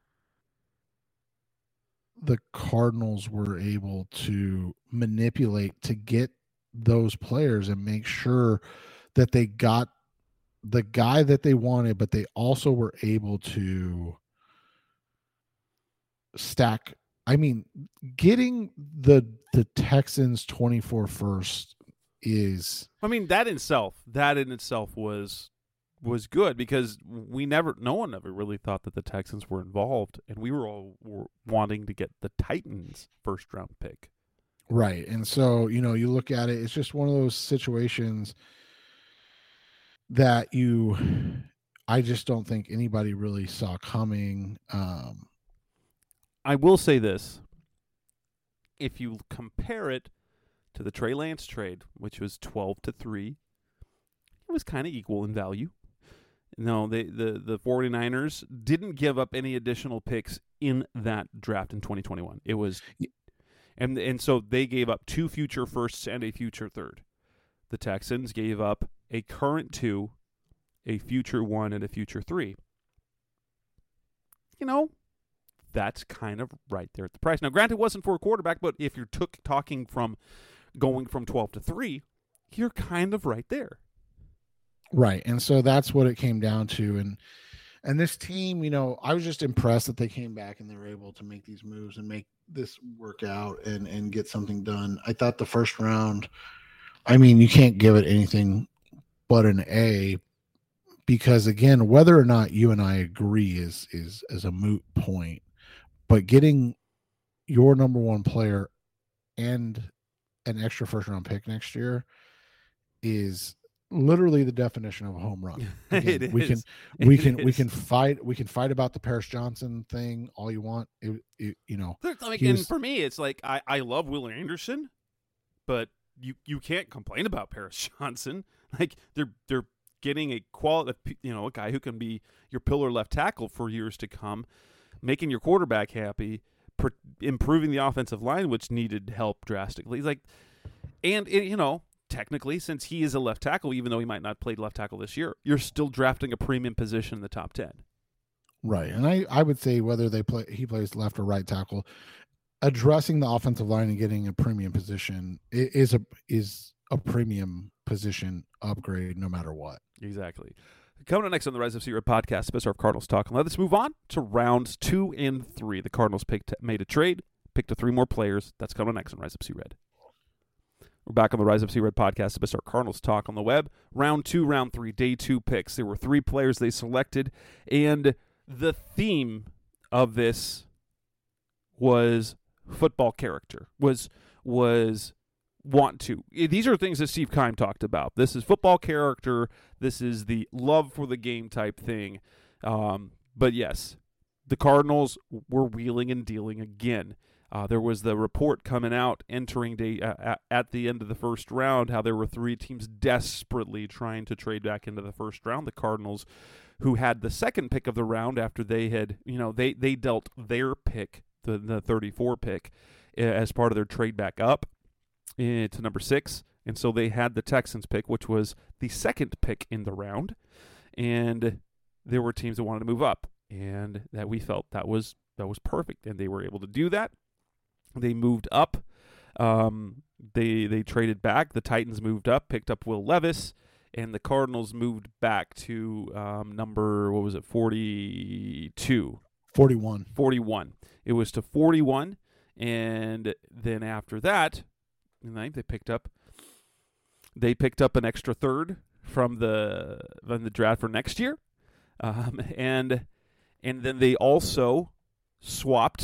the Cardinals were able to manipulate to get those players and make sure that they got the guy that they wanted, but they also were able to stack. I mean, getting the the Texans twenty-four first is, I mean, that in itself, that in itself was was good, because we never, no one ever really thought that the Texans were involved, and we were all were wanting to get the Titans' first round pick. Right. And so, you know, you look at it, it's just one of those situations that you, I just don't think anybody really saw coming. Um, I will say this. If you compare it to the Trey Lance trade, which was twelve to three, it was kind of equal in value. No, they, the, the 49ers didn't give up any additional picks in that draft in twenty twenty-one. It was, and and so they gave up two future firsts and a future third. The Texans gave up a current two, a future one, and a future three. You know, that's kind of right there at the price. Now, granted, it wasn't for a quarterback, but if you're took, talking from going from twelve to three, you're kind of right there. Right. And so that's what it came down to. And and this team, you know, I was just impressed that they came back and they were able to make these moves and make this work out and, and get something done. I thought the first round, I mean, you can't give it anything but an A, because, again, whether or not you and I agree is is, is a moot point. But getting your number one player and an extra first round pick next year is literally the definition of a home run. Again, it we is. can we It can is. we can fight we can fight about the Paris Johnson thing all you want. It, it, you know, Like, he and was- for me, it's like I, I love Will Anderson, but you you can't complain about Paris Johnson. Like they're they're getting a quality, you know, a guy who can be your pillar left tackle for years to come, making your quarterback happy, per, improving the offensive line, which needed help drastically. Like, and it, you know, technically, since he is a left tackle, even though he might not play left tackle this year, you're still drafting a premium position in the top ten. right. And I, I would say whether they play he plays left or right tackle, addressing the offensive line and getting a premium position is a is a premium position upgrade no matter what. Exactly. Coming up next on the Rise of Sea Red podcast, Spencer of Cardinals Talk. And let's move on to rounds two and three. The Cardinals picked, made a trade, picked up three more players. That's coming up next on Rise of Sea Red. We're back on the Rise of Sea Red podcast, Spencer of Cardinals Talk on the web. Round two, round three, day two picks. There were three players they selected, and the theme of this was football character, was was want to. These are things that Steve Keim talked about. This is football character. This is the love for the game type thing. Um, but yes, the Cardinals were wheeling and dealing again. Uh, there was the report coming out entering day uh, at the end of the first round how there were three teams desperately trying to trade back into the first round. The Cardinals, who had the second pick of the round after they had, you know, they they dealt their pick, the the thirty-four pick, as part of their trade back up to number six, and so they had the Texans pick, which was the second pick in the round, and there were teams that wanted to move up, and that we felt that was that was perfect, and they were able to do that. They moved up. Um, they they traded back. The Titans moved up, picked up Will Levis, and the Cardinals moved back to um, number, what was it, forty-two? forty-one. forty-one. It was to forty-one, and then after that, they picked up they picked up an extra third from the from the draft for next year, um, and and then they also swapped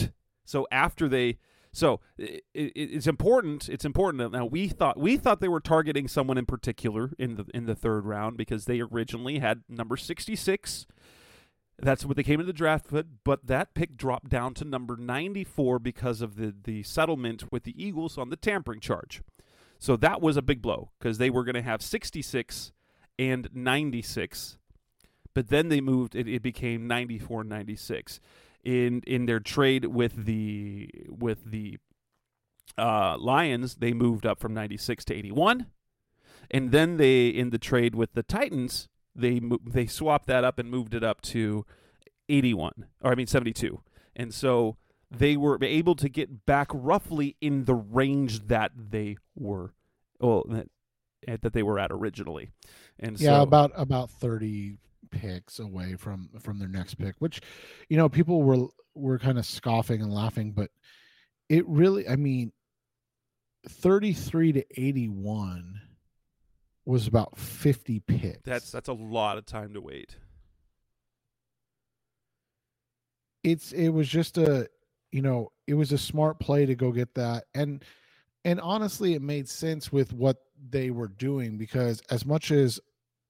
So after they, so it, it, it's important. It's important. Now we thought we thought they were targeting someone in particular in the in the third round because they originally had number sixty-six. That's what they came into the draft with, but that pick dropped down to number ninety-four because of the the settlement with the Eagles on the tampering charge. So that was a big blow because they were going to have sixty-six and ninety-six, but then they moved. It, it became ninety-four and ninety-six in in their trade with the with the uh, Lions. They moved up from ninety-six to eighty-one, and then they in the trade with the Titans they mo- they swapped that up and moved it up to eighty-one, or I mean seventy-two, and so they were able to get back roughly in the range that they were, well, that, that they were at originally. And yeah, so, about about thirty picks away from from their next pick, which, you know, people were were kind of scoffing and laughing, but it really, I mean, thirty-three to eighty-one was about fifty picks. That's that's a lot of time to wait. It's it was just a, you know, it was a smart play to go get that. And and honestly, it made sense with what they were doing, because as much as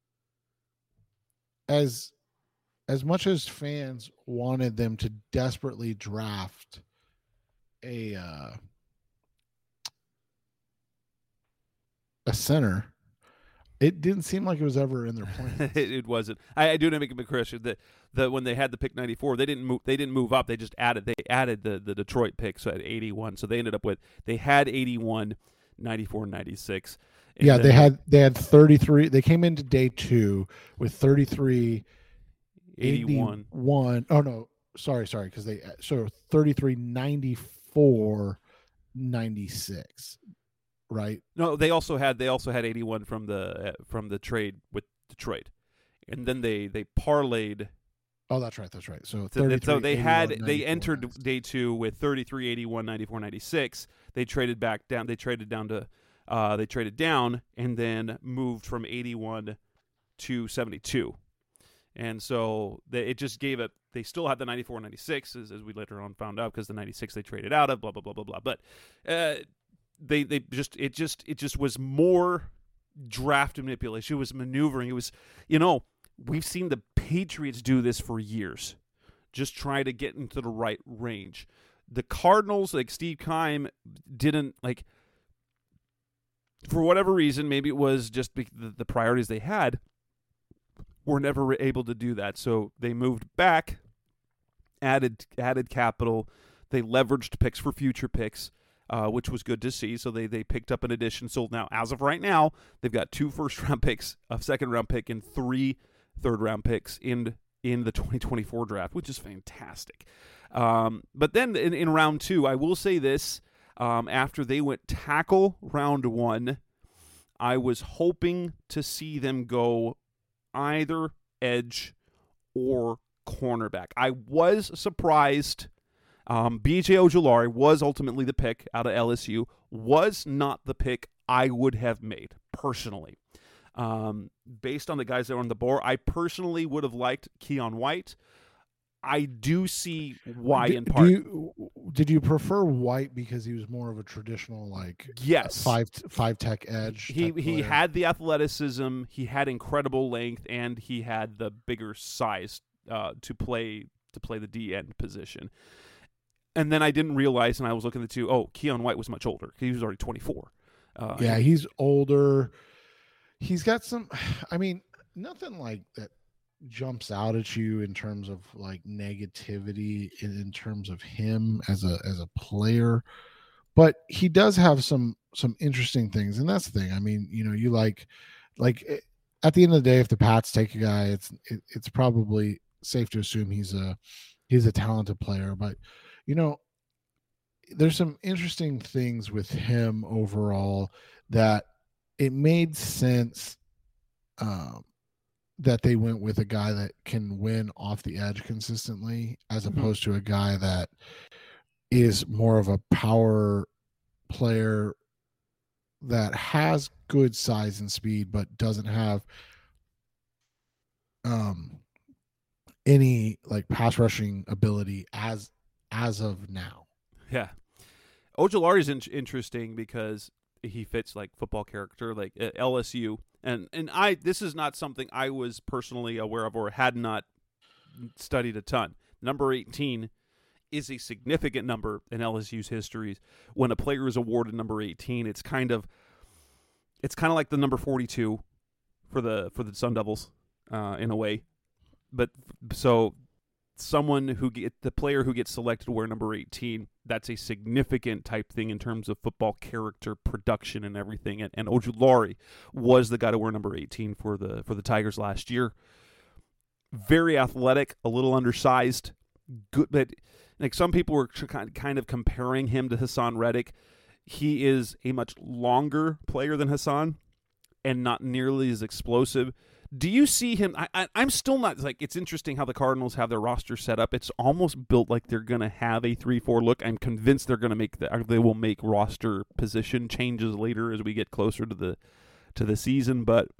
as as much as fans wanted them to desperately draft a uh, a center, it didn't seem like it was ever in their plans. it, it wasn't. I, I do make a correction that the when they had the pick ninety-four, they didn't move. They didn't move up. They just added. They added the, the Detroit pick, so at eighty-one. So they ended up with they had eighty-one, ninety-four, ninety-six. Yeah, they had they had thirty-three. They came into day two with thirty-three, eighty-one. eighty-one. Oh no, sorry, sorry, because they so thirty-three, ninety-four, ninety-six. Right. No, they also had they also had eighty-one from the uh, from the trade with Detroit, and then they they parlayed. Oh, that's right. That's right. So So, so they had they ninety-four, entered ninety-six. day two with thirty-three, eighty-one, ninety-four, ninety-six. They traded back down. They traded down to uh, they traded down and then moved from eighty-one to seventy-two, and so they, it just gave it. They still had the ninety-four, ninety-six as, as we later on found out, because the ninety-six they traded out of. Blah blah blah blah blah. But. Uh, They they just it just it just was more draft manipulation. It was maneuvering. It was, you know, we've seen the Patriots do this for years. Just try to get into the right range. The Cardinals, like Steve Keim, didn't like for whatever reason. Maybe it was just the, the priorities they had. Were never able to do that, so they moved back, added added capital. They leveraged picks for future picks. Uh, which was good to see. So they they picked up an addition. So now, as of right now, they've got two first-round picks, a second-round pick, and three third-round picks in in the twenty twenty-four draft, which is fantastic. Um, but then in, in round two, I will say this. Um, after they went tackle round one, I was hoping to see them go either edge or cornerback. I was surprised. Um, B J Ojulari was ultimately the pick out of L S U, was not the pick I would have made, personally. Um, based on the guys that were on the board, I personally would have liked Keon White. I do see why Did, in part. do you, did you prefer White because he was more of a traditional, like, yes. five five tech edge? He type he player? had the athleticism, he had incredible length, and he had the bigger size uh, to play to play the D end position. And then I didn't realize, and I was looking at the two, oh, Keon White was much older. He was already twenty-four. Uh, Yeah, he's older. He's got some, I mean, nothing like that jumps out at you in terms of like negativity in, in terms of him as a as a player, but he does have some some interesting things, and that's the thing. I mean, you know, you like like at the end of the day, if the Pats take a guy, it's it, it's probably safe to assume he's a he's a talented player, but you know, there's some interesting things with him overall that it made sense um, that they went with a guy that can win off the edge consistently, as Mm-hmm. opposed to a guy that is more of a power player that has good size and speed, but doesn't have um, any like pass rushing ability as as of now. Yeah. Ojulari is in- interesting because he fits like football character, like uh, L S U. And, and I, this is not something I was personally aware of or had not studied a ton. Number eighteen is a significant number in L S U's histories. When a player is awarded number eighteen, it's kind of, it's kind of like the number forty-two for the, for the Sun Devils, uh, in a way. But so someone who get the player who gets selected to wear number eighteen, that's a significant type thing in terms of football character, production, and everything. And, and Ojulari was the guy to wear number eighteen for the for the Tigers last year. Very athletic, a little undersized, good. But like some people were kind of comparing him to Hassan Reddick. He is a much longer player than Hassan, and not nearly as explosive. Do you see him? I, I, I'm still not like. It's interesting how the Cardinals have their roster set up. It's almost built like they're going to have a three four look. I'm convinced they're going to make the, they will make roster position changes later as we get closer to the to the season. But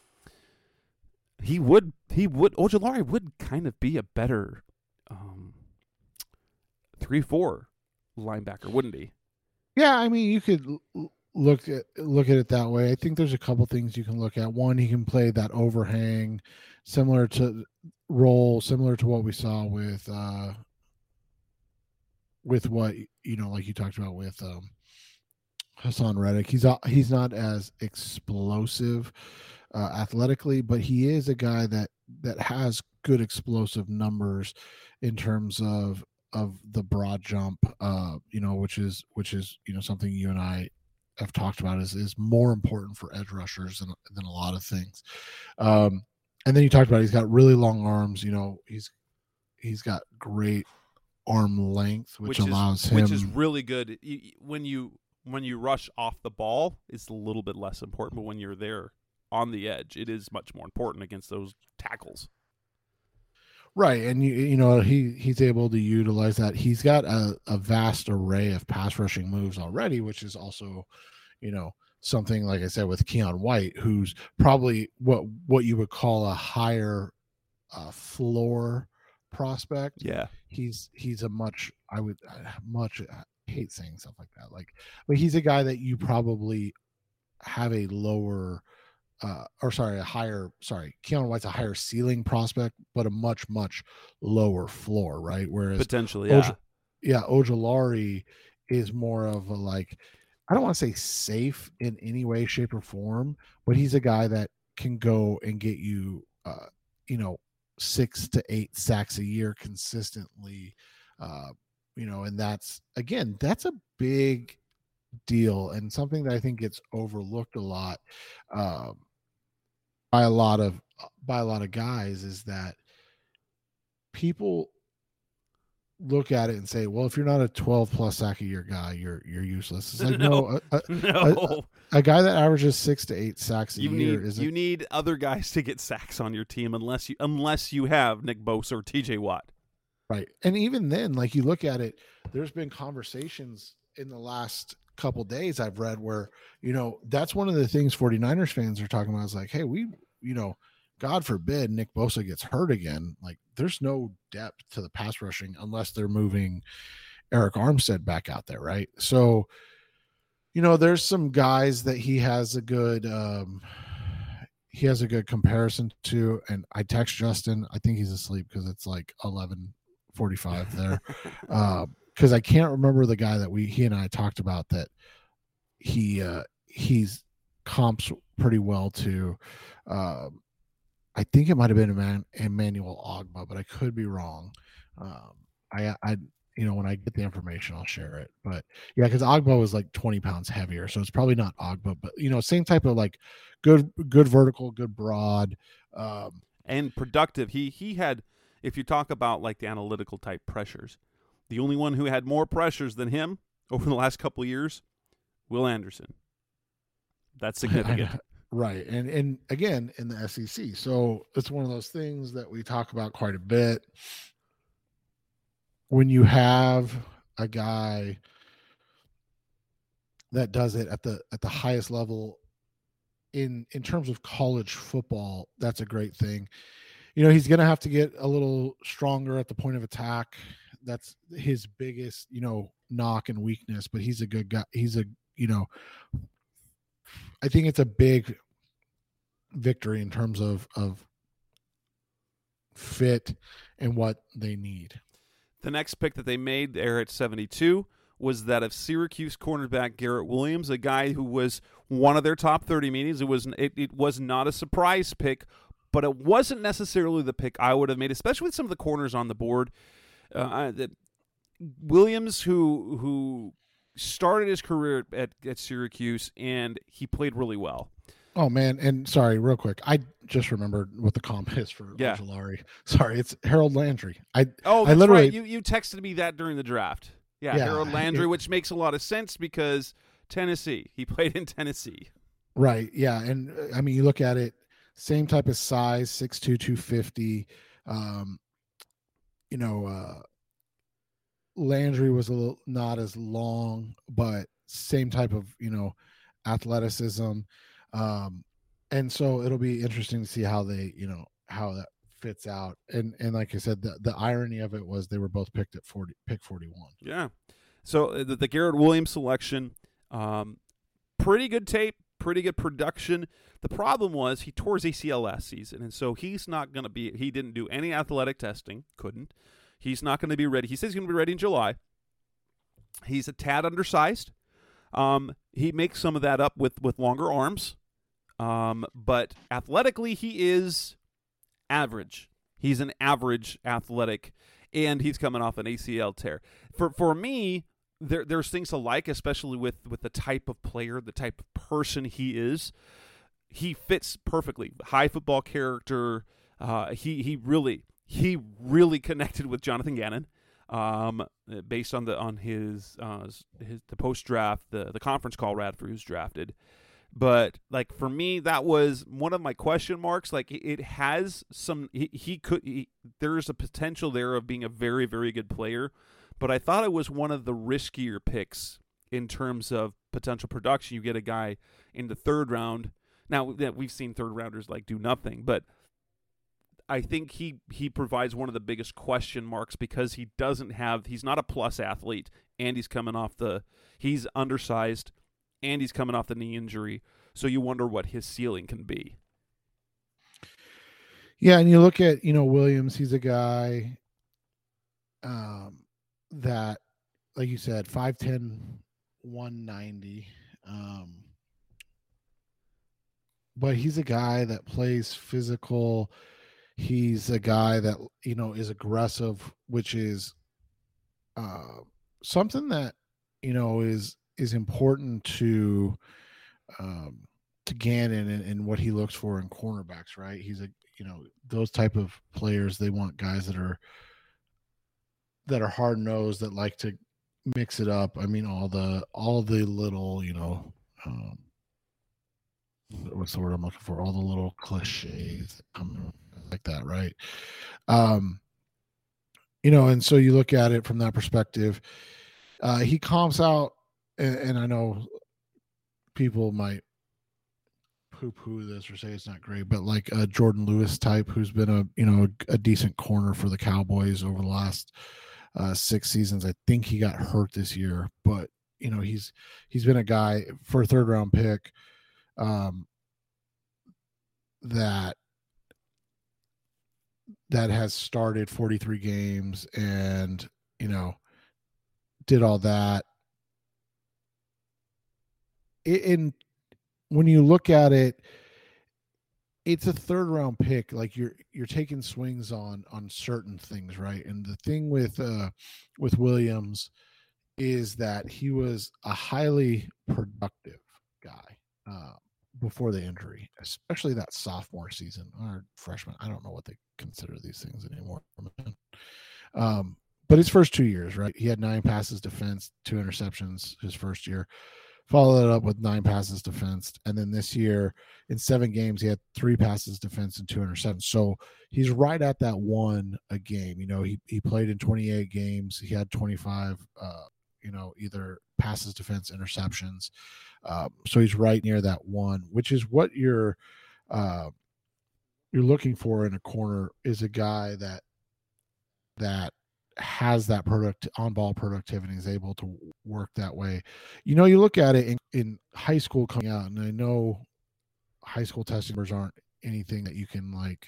he would he would Ojulari would kind of be a better um, three four linebacker, wouldn't he? Yeah, I mean, you could look at look at it that way. I think there's a couple things you can look at. One, he can play that overhang, similar to role, similar to what we saw with uh, with what you know, like you talked about with um, Hassan Reddick. He's he's not as explosive uh, athletically, but he is a guy that that has good explosive numbers in terms of of the broad jump. Uh, you know, which is which is you know something you and I have talked about is is more important for edge rushers than than a lot of things. Um, and then you talked about he's got really long arms. You know, he's he's got great arm length, which, which allows is, him, which is really good. When you when you rush off the ball, it's a little bit less important, but when you're there on the edge, it is much more important against those tackles. Right, and you you know he he's able to utilize that. He's got a, a vast array of pass rushing moves already, which is also, you know, something like I said with Keon White, who's probably what what you would call a higher uh, floor prospect. Yeah, he's he's a much I would much I hate saying stuff like that, like, but he's a guy that you probably have a lower. Uh, or sorry, a higher, sorry, Keon White's a higher ceiling prospect, but a much, much lower floor, right? Whereas potentially, yeah. Oj- yeah, Ojulari is more of a, like, I don't want to say safe in any way, shape, or form, but he's a guy that can go and get you, uh, you know, six to eight sacks a year consistently, uh, you know, and that's, again, that's a big deal and something that I think gets overlooked a lot. Um, by a lot of by a lot of guys is that people look at it and say, well, if you're not a twelve plus sack a year guy, you're you're useless. It's like, no, no, a, a, no. A, a guy that averages six to eight sacks a you year need, is you need other guys to get sacks on your team unless you unless you have Nick Bosa or T J Watt. Right. And even then, like, you look at it, there's been conversations in the last couple days I've read where, you know, that's one of the things 49ers fans are talking about is like, hey, we, you know, God forbid Nick Bosa gets hurt again. Like, there's no depth to the pass rushing unless they're moving Eric Armstead back out there, right? So, you know, there's some guys that he has a good um he has a good comparison to, and I text Justin, I think he's asleep because it's like eleven forty-five there. uh, because I can't remember the guy that we he and I talked about that he uh he's comps pretty well to. Um I think it might have been Eman- Emmanuel Ogba, but I could be wrong. Um, I, I, you know, when I get the information, I'll share it. But yeah, because Ogba was like twenty pounds heavier, so it's probably not Ogba, but you know, same type of like good, good vertical, good broad, um, and productive. He he had. If you talk about like the analytical type pressures, the only one who had more pressures than him over the last couple of years, Will Anderson. That's significant. Right. And and again, in the S E C. So it's one of those things that we talk about quite a bit. When you have a guy that does it at the at the highest level in in terms of college football, that's a great thing. You know, he's going to have to get a little stronger at the point of attack. that's his biggest, you know, knock and weakness, but he's a good guy. He's a, you know, I think it's a big victory in terms of, of fit and what they need. The next pick that they made there at seventy-two was that of Syracuse cornerback Garrett Williams, a guy who was one of their top thirty meetings. It was it, it was not a surprise pick, but it wasn't necessarily the pick I would have made, especially with some of the corners on the board. Uh, that Williams, who who started his career at, at Syracuse, and he played really well. Oh man, and sorry, real quick, I just remembered what the comp is for yeah. Ojulari. Sorry, it's Harold Landry. I oh, that's I literally, right. You you texted me that during the draft. Yeah, yeah, Harold Landry, it, which makes a lot of sense because Tennessee. He played in Tennessee. Right. Yeah, and I mean, you look at it, same type of size, six two, two fifty. Um, you know, uh, Landry was a little not as long, but same type of, you know, athleticism. Um, and so it'll be interesting to see how they, you know, how that fits out. And and like I said, the, the irony of it was they were both picked at forty, pick forty-one. Yeah. So the, the Garrett Williams selection, um, pretty good tape, pretty good production. The problem was he tore his A C L last season, and so he's not going to be, he didn't do any athletic testing, couldn't. He's not going to be ready. He says he's going to be ready in July. He's a tad undersized. Um, he makes some of that up with, with longer arms. Um, but athletically, he is average. He's an average athletic, and he's coming off an A C L tear. For for me, there there's things to like, especially with, with the type of player, the type of person he is. He fits perfectly. High football character. Uh, he he really he really connected with Jonathan Gannon, um, based on the on his uh, his the post draft the the conference call Radford who's drafted. But like for me, that was one of my question marks. Like it has some, he, he could, he, there's a potential there of being a very, very good player. But I thought it was one of the riskier picks in terms of potential production. You get a guy in the third round. Now we've seen third rounders like do nothing, but I think he, he provides one of the biggest question marks because he doesn't have, he's not a plus athlete, and he's coming off the, he's undersized, and he's coming off the knee injury. So you wonder what his ceiling can be. Yeah, and you look at, you know, Williams, he's a guy um, that, like you said, five ten, one ninety. Um, but he's a guy that plays physical. He's a guy that, you know, is aggressive, which is uh, something that, you know, is is important to um, to Gannon and, and what he looks for in cornerbacks, right? He's a, you know, those type of players, they want guys that are that are hard nosed, that like to mix it up. I mean, all the all the little, you know, um, what's the word I'm looking for? All the little cliches that come like that, right? Um, you know, and so you look at it from that perspective. Uh, he comps out. And, and I know people might poo-poo this or say it's not great, but like a Jordan Lewis type, who's been a, you know, a, a decent corner for the Cowboys over the last uh, six seasons. I think he got hurt this year, but you know, he's he's been a guy for a third round pick um, that that has started forty-three games and, you know, did all that. In when you look at it, it's a third round pick. Like you're you're taking swings on on certain things, right? And the thing with uh, with Williams is that he was a highly productive guy uh, before the injury, especially that sophomore season or freshman. I don't know what they consider these things anymore. Um, but his first two years, right? He had nine passes defense, two interceptions his first year. Followed it up with nine passes defense. And then this year in seven games, he had three passes defense and two interceptions. So he's right at that one a game. You know, he, he played in twenty-eight games. He had twenty-five, uh, you know, either passes defense, interceptions. Um, so he's right near that one, which is what you're, uh, you're looking for in a corner, is a guy that, that has that product on ball productivity, is able to work that way. You know, you look at it in, in high school coming out, and I know high school testing numbers aren't anything that you can like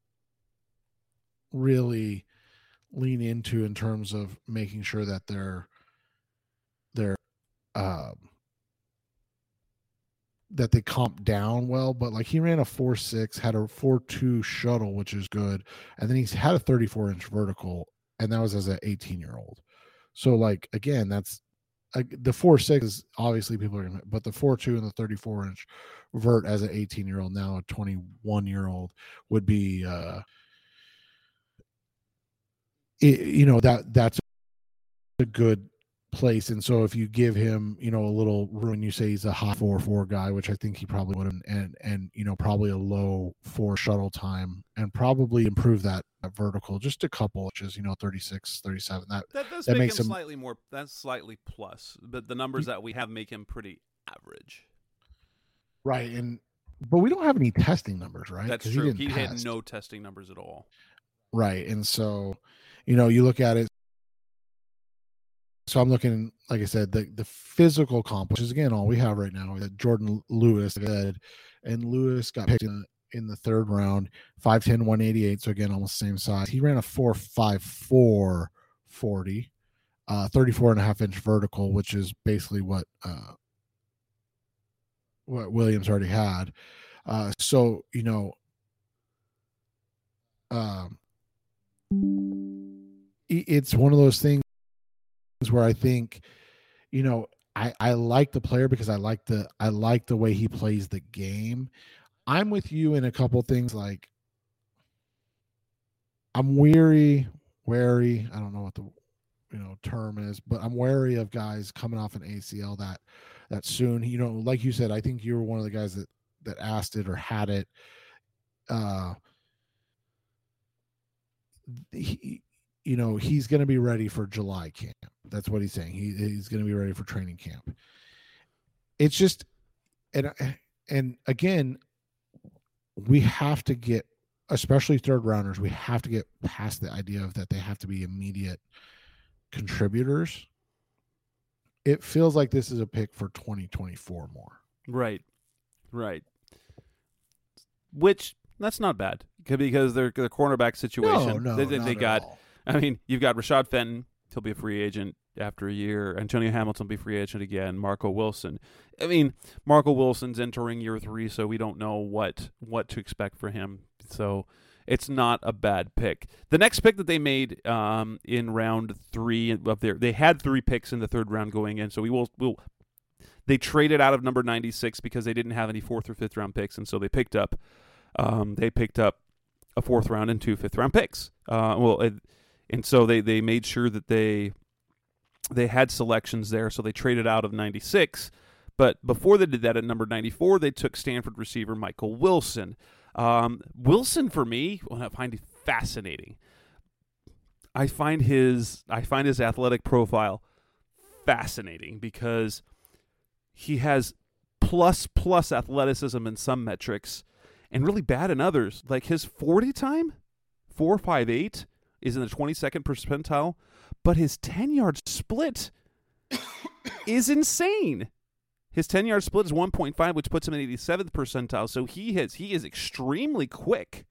really lean into in terms of making sure that they're they're um that they comp down well, but like he ran a four six, had a four two shuttle, which is good, and then he's had a thirty-four inch vertical, and that was as an eighteen year old. So like again, that's uh, the four six is obviously people are gonna, but the four two and the thirty-four inch vert as an eighteen year old, now a twenty-one year old, would be uh it, you know, that that's a good place. And so if you give him, you know, a little room, you say he's a high four four guy, which I think he probably would have, and and you know, probably a low four shuttle time, and probably improve that, that vertical just a couple, which is, you know, thirty-six, thirty-seven. That that does that make makes him him slightly more. That's slightly plus, but the numbers that we have make him pretty average. Right, and but we don't have any testing numbers, right? That's 'Cause true. He, He had test. no testing numbers at all. Right, and so, you know, you look at it. So I'm looking, like I said, the, the physical comp, which is again all we have right now. That Jordan Lewis, said, and Lewis got picked in, in the third round, five ten, one eighty-eight. So again, almost the same size. He ran a four five four forty, uh, thirty-four and a half inch vertical, which is basically what uh, what Williams already had. Uh, so you know, um, it's one of those things where I think, you know, I, I like the player because I like the I like the way he plays the game. I'm with you in a couple things, like I'm weary, wary. I don't know what the you know term is, but I'm wary of guys coming off an A C L that that soon. You know, like you said, I think you were one of the guys that that asked it or had it. Uh, he, you know, he's going to be ready for July camp. That's what he's saying. He, he's going to be ready for training camp. It's just, and and again, we have to get, especially third rounders, we have to get past the idea of that they have to be immediate contributors. It feels like this is a pick for twenty twenty-four more. Right, right. Which that's not bad because they're the cornerback situation. No, no, they, they, not they at got. all. I mean, you've got Rashad Fenton. He'll be a free agent after a year. Antonio Hamilton will be free agent again. Marco Wilson. I mean, Marco Wilson's entering year three, so we don't know what what to expect for him. So it's not a bad pick. The next pick that they made um, in round three of their, they had three picks in the third round going in. So we will will they traded out of number ninety-six because they didn't have any fourth or fifth round picks, and so they picked up um, they picked up a fourth round and two fifth round picks. Uh, well. It, And so they, they made sure that they they had selections there, so they traded out of ninety-six. But before they did that at number ninety-four, they took Stanford receiver Michael Wilson. Um, Wilson, for me, well, I find it fascinating. I find his I find his athletic profile fascinating because he has plus plus athleticism in some metrics and really bad in others. Like his forty time, four five eight. Is in the twenty-second percentile, but his ten-yard split is insane. His ten-yard split is one point five, which puts him in eighty-seventh percentile, so he has he is extremely quick,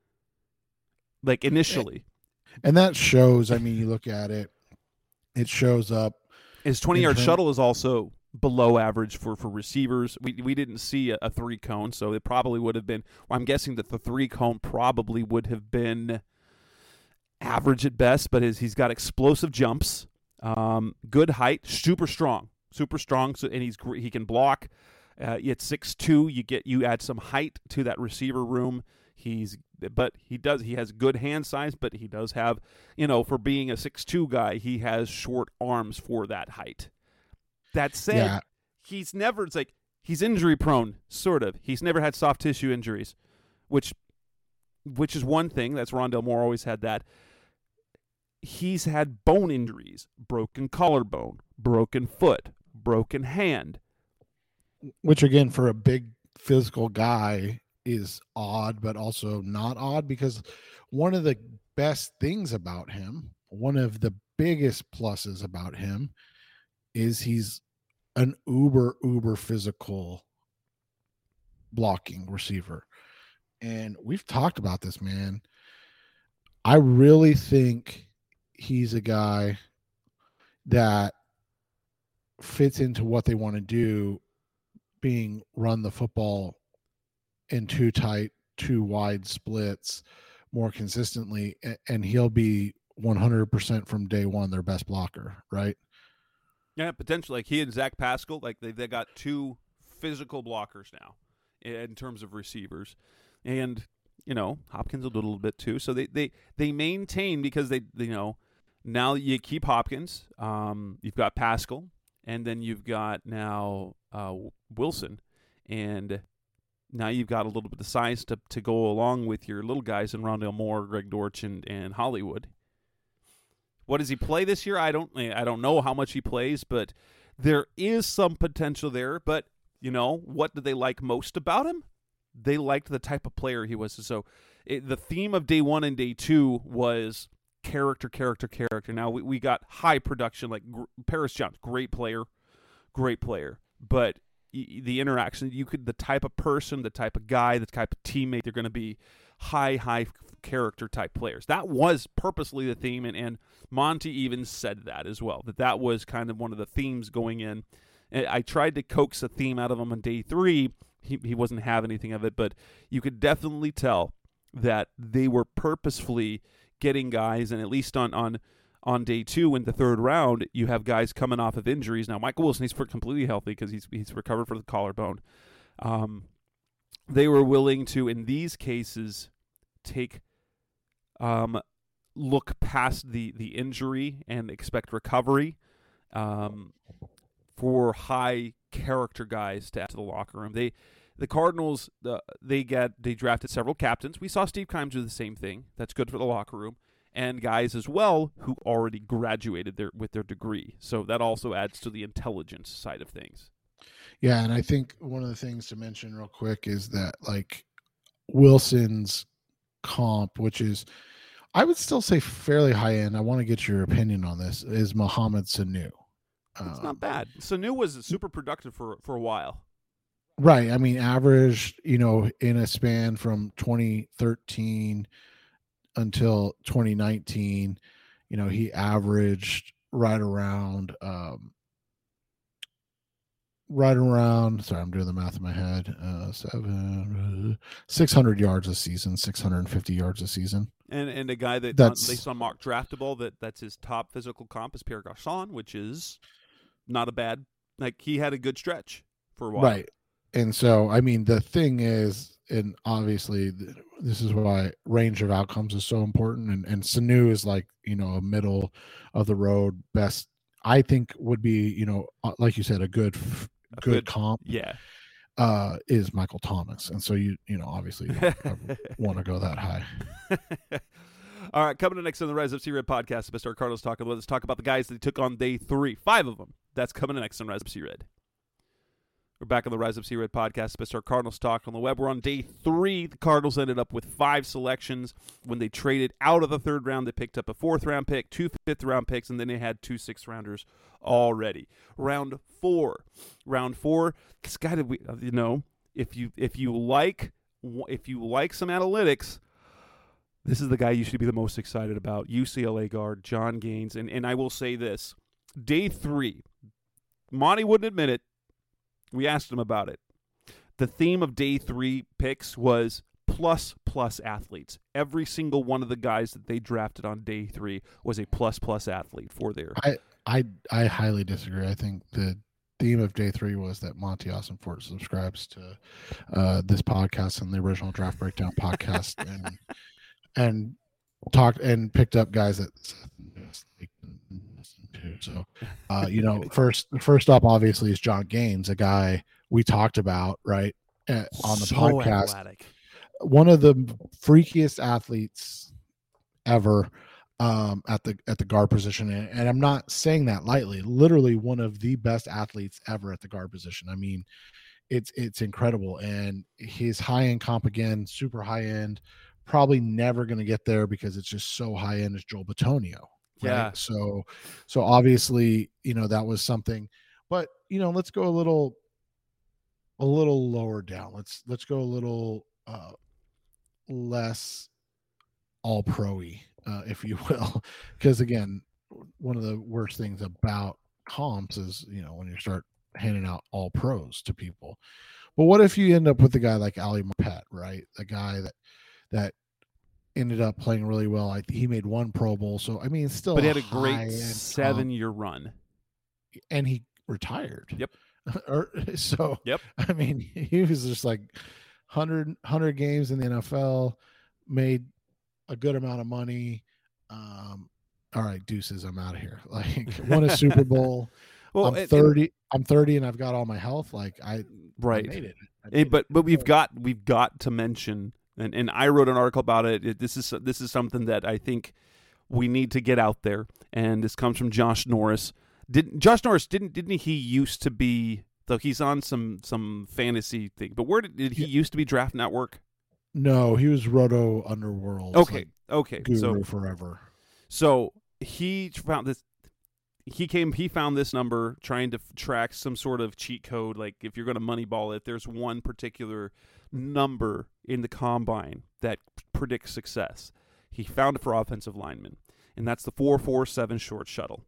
like initially. And that shows, I mean, you look at it, it shows up. His twenty-yard term- shuttle is also below average for, for receivers. We we didn't see a, a three-cone, so it probably would have been, well, I'm guessing that the three-cone probably would have been average at best, but his, he's got explosive jumps, um, good height, super strong, super strong. So and he's he can block. Uh, at six two, you get you add some height to that receiver room. He's but he does he has good hand size, but he does have, you know, for being a six two guy, he has short arms for that height. That said, Yeah. he's never it's like he's injury prone, sort of. He's never had soft tissue injuries, which which is one thing. That's Rondale Moore always had that. He's had bone injuries, broken collarbone, broken foot, broken hand. Which, again, for a big physical guy is odd, but also not odd, because one of the best things about him, one of the biggest pluses about him is he's an uber, uber physical blocking receiver. And we've talked about this, man. I really think he's a guy that fits into what they want to do, being run the football in two tight, two wide splits more consistently, and he'll be one hundred percent from day one their best blocker, right? Yeah, potentially. Like he and Zach Pascal, like they they got two physical blockers now in terms of receivers, and you know Hopkins a little bit too. So they they they maintain because they, they you know now you keep Hopkins, um, you've got Pascal, and then you've got now uh, Wilson, and now you've got a little bit of size to to go along with your little guys in Rondale Moore, Greg Dortch, and, and Hollywood. What does he play this year? I don't I don't know how much he plays, but there is some potential there. But, you know, what did they like most about him? They liked the type of player he was. So it, the theme of day one and day two was character, character, character. Now, we, we got high production, like Gr- Paris Jones, great player, great player. But y- the interaction, you could the type of person, the type of guy, the type of teammate, they're going to be high, high character type players. That was purposely the theme, and, and Monty even said that as well, that that was kind of one of the themes going in. And I tried to coax a theme out of him on day three. He, he wasn't having anything of it, but you could definitely tell that they were purposefully getting guys, and at least on, on, on day two in the third round, you have guys coming off of injuries. Now, Michael Wilson, he's completely healthy because he's, he's recovered from the collarbone. Um, they were willing to, in these cases, take um, look past the, the injury and expect recovery um, for high character guys to add to the locker room. They the Cardinals uh, they get they drafted several captains. We saw Steve Keim do the same thing. That's good for the locker room, and guys as well who already graduated their with their degree. So that also adds to the intelligence side of things. Yeah, and I think one of the things to mention real quick is that like Wilson's comp, which is I would still say fairly high end. I want to get your opinion on this. Is Mohamed Sanu? It's um, not bad. Sanu was super productive for for a while. Right. I mean, averaged, you know, in a span from twenty thirteen until twenty nineteen, you know, he averaged right around, um, right around, sorry, I'm doing the math in my head, uh, seven, six hundred yards a season, six hundred fifty yards a season. And and a guy that That's- based on mock draftable, that that's his top physical comp is Pierre Garçon, which is not a bad, like he had a good stretch for a while. Right. And so, I mean, the thing is, and obviously th- this is why range of outcomes is so important. And, and Sanu is like, you know, a middle of the road best, I think would be, you know, uh, like you said, a good, f- A good, good- comp Yeah. uh, is Michael Thomas. And so you, you know, obviously you don't want to go that high. All right, coming up next on the Rise Up C-Red podcast, Mister Cardinals talking about. Let's talk about the guys that he took on day three. Five of them. That's coming up next on Rise Up C-Red. We're back on the Rise Up C-Red podcast, Mister Cardinals talk on the web. We're on day three. The Cardinals ended up with five selections. When they traded out of the third round, they picked up a fourth round pick, two fifth round picks, and then they had two sixth rounders already. Round four. Round four. This guy that we, you know, if you if you like if you like some analytics, this is the guy you should be the most excited about. U C L A guard John Gaines. And and I will say this. Day three, Monty wouldn't admit it. We asked him about it. The theme of day three picks was plus plus athletes. Every single one of the guys that they drafted on day three was a plus plus athlete for their. I, I, I highly disagree. I think the theme of day three was that Monty Austinfort subscribes to uh, this podcast and the original Draft Breakdown podcast and and talked and picked up guys that so uh you know first first up obviously is John Gaines, a guy we talked about right uh, on the So podcast athletic. One of the freakiest athletes ever um at the at the guard position, and, and I'm not saying that lightly, literally one of the best athletes ever at the guard position. I mean, it's it's incredible. And his high end comp, again, super high end, probably never going to get there because it's just so high end, is Joel Bitonio. Yeah. Right? So, so obviously, you know, that was something, but you know, let's go a little, a little lower down. Let's, let's go a little, uh, less all pro-y, uh, if you will. Because again, one of the worst things about comps is, you know, when you start handing out all pros to people. But what if you end up with a guy like Ali Marpet, right? The guy that that ended up playing really well. I, he made one Pro Bowl, so I mean, it's still. But he a had a great seven-year comp, run, and he retired. Yep. or, so yep. I mean, he was just like one hundred, one hundred games in the N F L, made a good amount of money. Um, all right, deuces, I'm out of here. Like, won a Super Bowl. Well, I'm thirty. And, I'm thirty, and I've got all my health. Like I, right. I made it. I made but it. but we've got we've got to mention, and, and I wrote an article about it. it. This is this is something that I think we need to get out there. And this comes from Josh Norris. Did Josh Norris didn't didn't he used to be? Though he's on some some fantasy thing, but where did, did he yeah. used to be? Draft Network. No, he was Roto Underworld. Okay, like okay, Guru so forever. So he found this. He came. He found this number trying to f- track some sort of cheat code. Like if you're going to moneyball it, there's one particular number in the combine that predicts success. He found it for offensive linemen, and that's the four four seven short shuttle.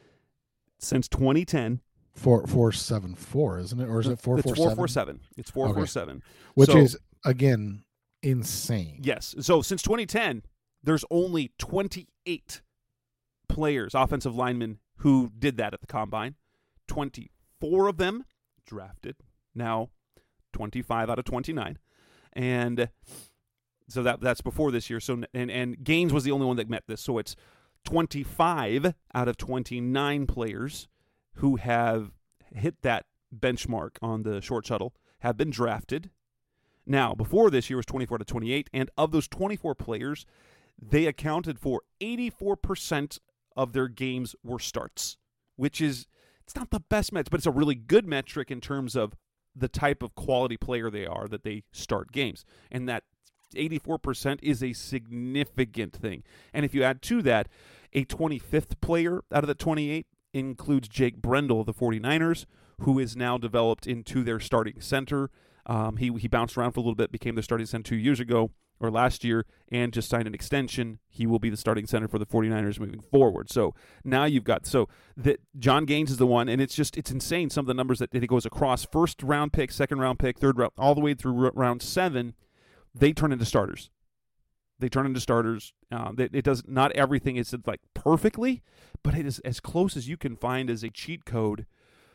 Since twenty ten, four four seven four, isn't it, or is it four four seven? It's four four seven. It's four four seven, which so, is again insane. Yes. So since twenty ten, there's only twenty-eight players, offensive linemen, who did that at the combine. twenty-four of them drafted. Now, twenty-five out of twenty-nine, and so that that's before this year. So and and Gaines was the only one that met this. So it's twenty-five out of twenty-nine players who have hit that benchmark on the short shuttle have been drafted. Now, before this year was twenty-four to twenty-eight, and of those twenty-four players, they accounted for eighty-four percent of their games were starts, which is, it's not the best metric, but it's a really good metric in terms of the type of quality player they are, that they start games. And that eighty-four percent is a significant thing. And if you add to that, a twenty-fifth player out of the twenty-eight includes Jake Brendel of the 49ers, who is now developed into their starting center. Um, he he bounced around for a little bit, became the starting center two years ago, or last year, and just signed an extension. He will be the starting center for the 49ers moving forward. So now you've got, so that John Gaines is the one, and it's just, it's insane, some of the numbers that, that it goes across. First round pick, second round pick, third round, all the way through round seven, they turn into starters. They turn into starters. Uh, it, it does, not everything is like perfectly, but it is as close as you can find as a cheat code.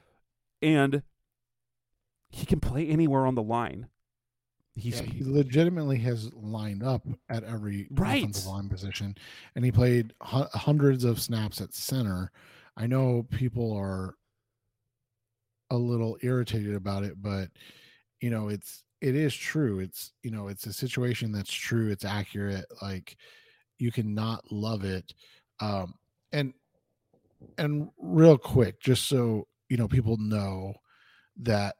And he can play anywhere on the line. He's, yeah, he legitimately has lined up at every right. offensive line position, and he played hu- hundreds of snaps at center. I know people are a little irritated about it, but you know, it's it is true. It's you know, it's a situation that's true. It's accurate. Like you cannot love it. Um, and and real quick, just so you know, people know that.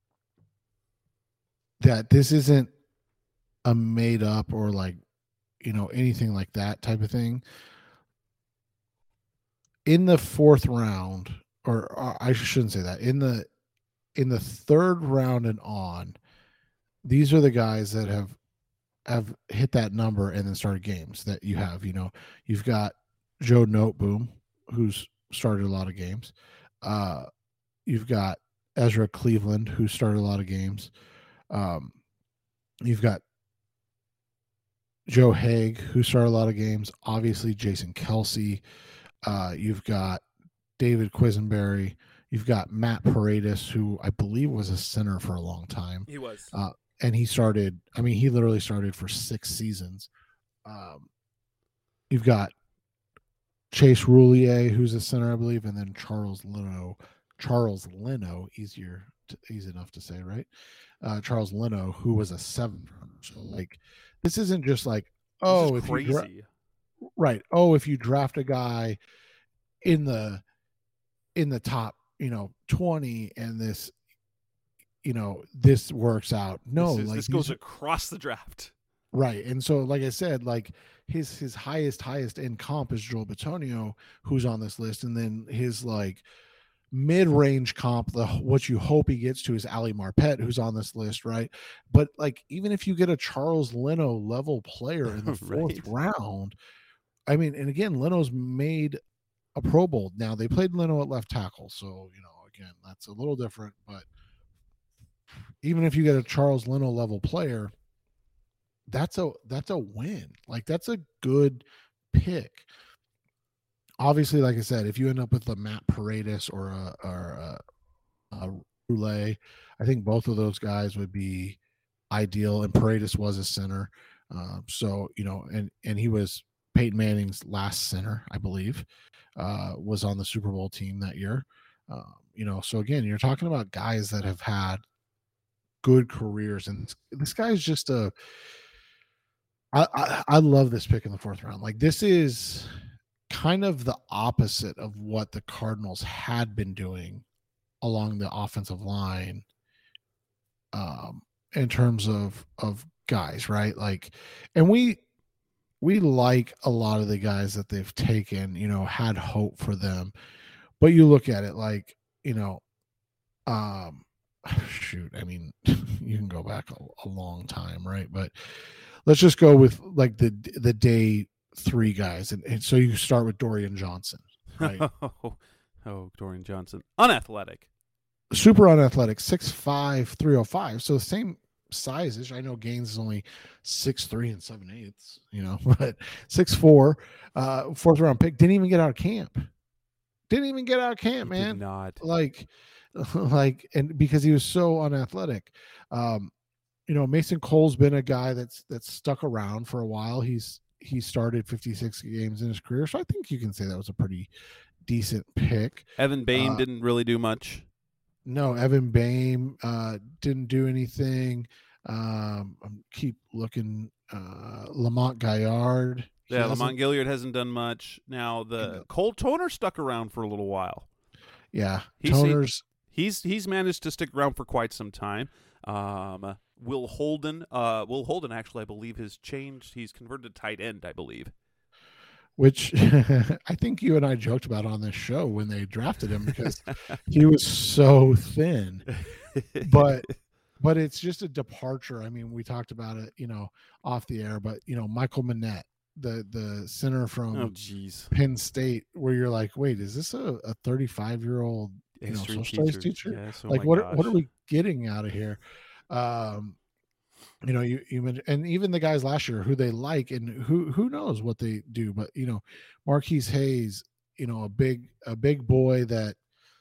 that this isn't a made up or like, you know, anything like that type of thing. In the fourth round, or, or I shouldn't say that, in the in the third round and on, these are the guys that have have hit that number and then started games that you have. You know, you've got Joe Noteboom, who's started a lot of games. Uh, you've got Ezra Cleveland, who started a lot of games. Um, you've got Joe Haig, who started a lot of games. Obviously, Jason Kelsey. Uh, you've got David Quisenberry. You've got Matt Paredes, who I believe was a center for a long time. He was. Uh, and he started, I mean, he literally started for six seasons. Um, you've got Chase Roulier, who's a center, I believe, and then Charles Leno. Charles Leno, easier, to, easy enough to say, right? Uh, Charles Leno, who was a seventh runner. So, like, this isn't just like, oh, if crazy. you dra- right? Oh, if you draft a guy in the in the top, you know, twenty, and this, you know, this works out. No, this, is, like this goes across the draft. Right. And so, like I said, like his his highest, highest end comp is Joel Bitonio, who's on this list. And then his like mid-range comp, the what you hope he gets to is Ali Marpet, who's on this list, right? But like even if you get a Charles Leno level player in the fourth right. round, I mean, and again, Leno's made a Pro Bowl. Now they played Leno at left tackle, so you know, again, that's a little different. But even if you get a Charles Leno level player, that's a that's a win. Like that's a good pick. Obviously, like I said, if you end up with a Matt Paredes or a or a, a Roulette, I think both of those guys would be ideal. And Paredes was a center, uh, so you know, and and he was Peyton Manning's last center, I believe, uh, was on the Super Bowl team that year. Uh, you know, so again, you're talking about guys that have had good careers, and this, this guy's just a. I, I, I love this pick in the fourth round. Like this is kind of the opposite of what the Cardinals had been doing along the offensive line, um, in terms of of guys, right? Like, and we we like a lot of the guys that they've taken. You know, had hope for them, but you look at it like, you know, um, shoot. I mean, you can go back a, a long time, right? But let's just go with like the the day three guys, and, and so you start with Dorian Johnson, right? oh, oh, Dorian Johnson, unathletic, super unathletic, six five, three oh five. So the same size-ish. I know Gaines is only six three and seven eighths, you know, but six four, uh, fourth round pick. Didn't even get out of camp. Didn't even get out of camp, he man. Did not like, like, and because he was so unathletic. Um, You know, Mason Cole's been a guy that's that's stuck around for a while. He's he started fifty-six games in his career, so I think you can say that was a pretty decent pick. Evan Boehm uh, didn't really do much. No, Evan Boehm uh, didn't do anything. Um, I keep looking. Uh, Lamont Gaillard. Yeah, Lamont Gaillard hasn't done much. Now the know, Cole Toner stuck around for a little while. Yeah, he's, Toner's. He's he's managed to stick around for quite some time. Um, Will Holden, uh, Will Holden actually, I believe, has changed. He's converted to tight end, I believe. Which I think you and I joked about on this show when they drafted him because he was so thin. But but it's just a departure. I mean, we talked about it, you know, off the air. But you know, Michael Manette, the the center from oh, geez. Penn State, where you're like, wait, is this a a thirty-five year old you know social studies teacher? Yes, oh like what gosh. what are we getting out of here? Um, you know, you you mentioned, and even the guys last year who they like, and who who knows what they do, but you know, Marquise Hayes, you know, a big a big boy that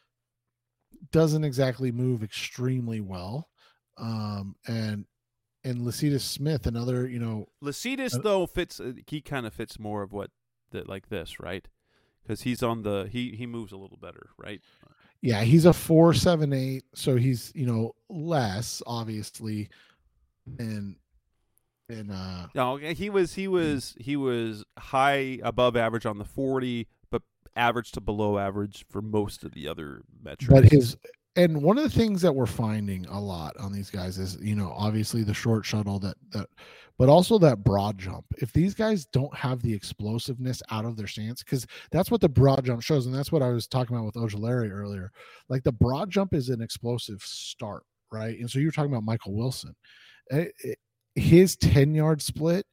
doesn't exactly move extremely well, um, and and Lecitus Smith, another, you know, Lecitus uh, though fits. Uh, he kind of fits more of what that like this, right? Because he's on the he he moves a little better, right? Yeah, he's a four seven eight, so he's you know less obviously, and and uh no, he was he was he was high above average on the forty, but average to below average for most of the other metrics. But his and one of the things that we're finding a lot on these guys is you know obviously the short shuttle that that, but also that broad jump. If these guys don't have the explosiveness out of their stance, because that's what the broad jump shows, and that's what I was talking about with Ojulari earlier. Like the broad jump is an explosive start, right? And so you're talking about Michael Wilson. It, it, his ten yard split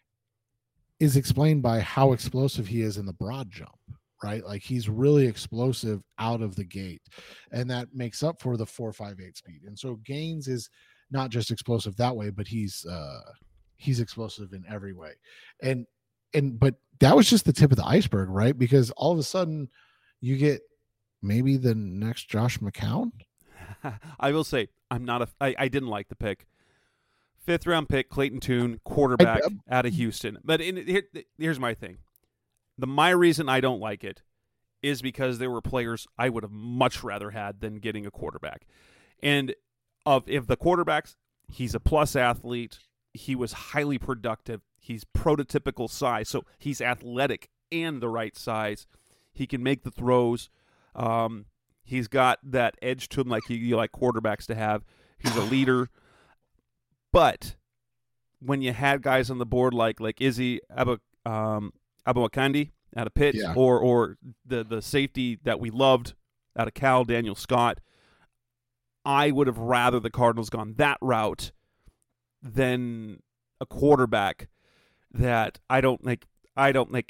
is explained by how explosive he is in the broad jump, right? Like he's really explosive out of the gate, and that makes up for the four five eight speed. And so Gaines is not just explosive that way, but he's uh he's explosive in every way. And and but that was just the tip of the iceberg, right? Because all of a sudden you get maybe the next Josh McCown. I will say I'm not a I, I didn't like the pick. Fifth round pick, Clayton Tune, quarterback I, I, out of Houston. But in, here, here's my thing. The my reason I don't like it is because there were players I would have much rather had than getting a quarterback. And of if the quarterbacks, he's a plus athlete. He was highly productive. He's prototypical size, so he's athletic and the right size. He can make the throws. Um, he's got that edge to him like you, you like quarterbacks to have. He's a leader. But when you had guys on the board like like Izzy Abu um, Abou-Akandi out of Pitt, Yeah. or or the the safety that we loved out of Cal, Daniel Scott, I would have rather the Cardinals gone that route than a quarterback that I don't like. I don't like.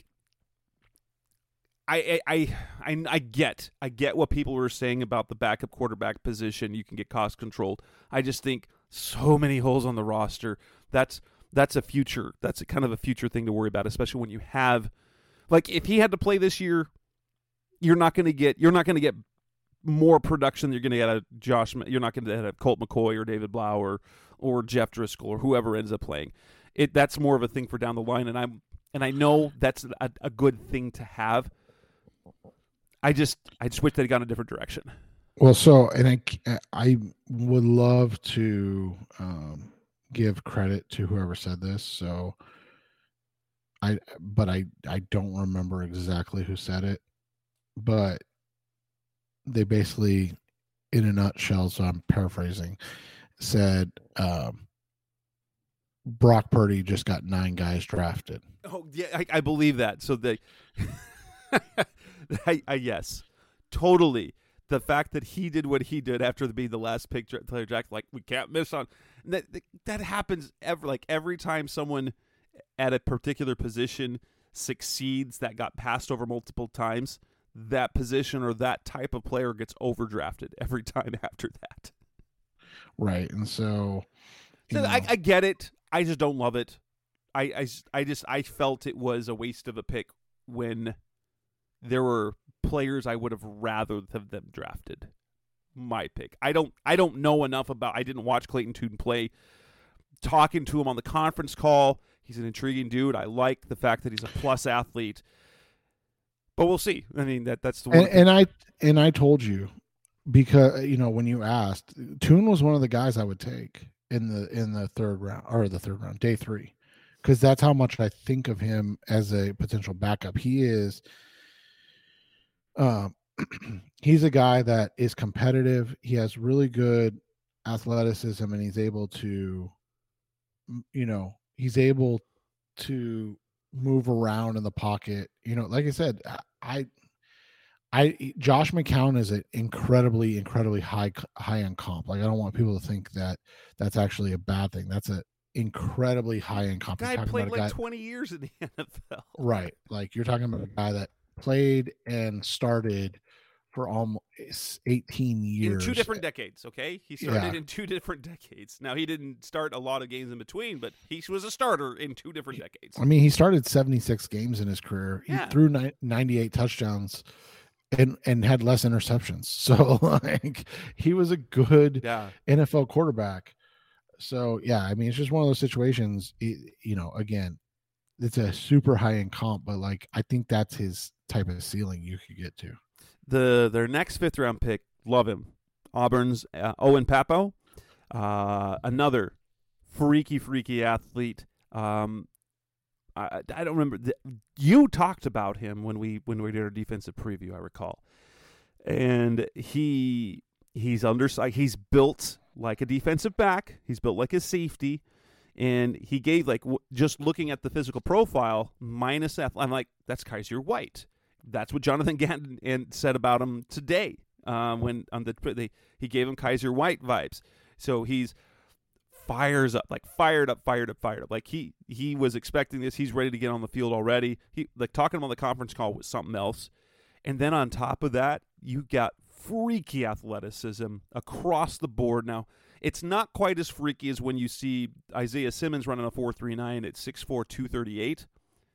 I, I I I get I get what people were saying about the backup quarterback position. You can get cost controlled. I just think so many holes on the roster. That's that's a future. That's a kind of a future thing to worry about, especially when you have, like, if he had to play this year, you're not going to get you're not going to get more production than you're going to get out of Josh. You're not going to have Colt McCoy or David Blau or or Jeff Driscoll or whoever ends up playing. It that's more of a thing for down the line, and I'm and I know that's a, a good thing to have. I just I just wish they'd gone a different direction. Well, so and I I would love to um, give credit to whoever said this. So I but I I don't remember exactly who said it, but they basically, in a nutshell, so I'm paraphrasing, said um, Brock Purdy just got nine guys drafted. Oh yeah, I, I believe that. So they. I, I, yes, totally. The fact that he did what he did after being the last pick player draft, like, we can't miss on that. That happens every like every time someone at a particular position succeeds that got passed over multiple times. That position or that type of player gets overdrafted every time after that. Right, and so, so I, I get it. I just don't love it. I, I, I just I felt it was a waste of a pick when there were players I would have rather have them drafted. My pick. I don't I don't know enough about I didn't watch Clayton Tune play. Talking to him on the conference call, he's an intriguing dude. I like the fact that he's a plus athlete. But we'll see. I mean, that that's the one. And, and I and I told you, because, you know, when you asked, Tune was one of the guys I would take in the in the third round or the third round, day three. Because that's how much I think of him as a potential backup. He is Um, he's a guy that is competitive. He has really good athleticism, and he's able to, you know, he's able to move around in the pocket. You know, like I said, I, I, Josh McCown is an incredibly, incredibly high, high end comp. Like, I don't want people to think that that's actually a bad thing. That's a incredibly high end comp. Guy played like guy, twenty years in the N F L. Right. Like, you're talking about a guy that played and started for almost eighteen years. In two different decades, okay? He started Yeah. in two different decades. Now, he didn't start a lot of games in between, but he was a starter in two different decades. I mean, he started seventy-six games in his career. He Yeah. threw ninety-eight touchdowns and and had less interceptions. So, like, he was a good yeah. N F L quarterback. So, yeah, I mean, it's just one of those situations, you know, again, it's a super high-end comp, but, like, I think that's his type of ceiling you could get to. The Their next fifth-round pick, love him, Auburn's uh, Owen Pappoe, uh, another freaky, freaky athlete. Um, I, I don't remember. The, you talked about him when we when we did our defensive preview, I recall. And he he's undersized. He's built like a defensive back. He's built like a safety. And he gave, like, w- just looking at the physical profile, minus F. I'm like, that's Kaiser White. That's what Jonathan Gannon and said about him today. Um, when on the they, he gave him Kaiser White vibes. So he's fires up, like fired up, fired up, fired up. Like he he was expecting this. He's ready to get on the field already. He like talking on the conference call was something else. And then on top of that, you got freaky athleticism across the board. Now, it's not quite as freaky as when you see Isaiah Simmons running a four three nine at six four, two thirty-eight.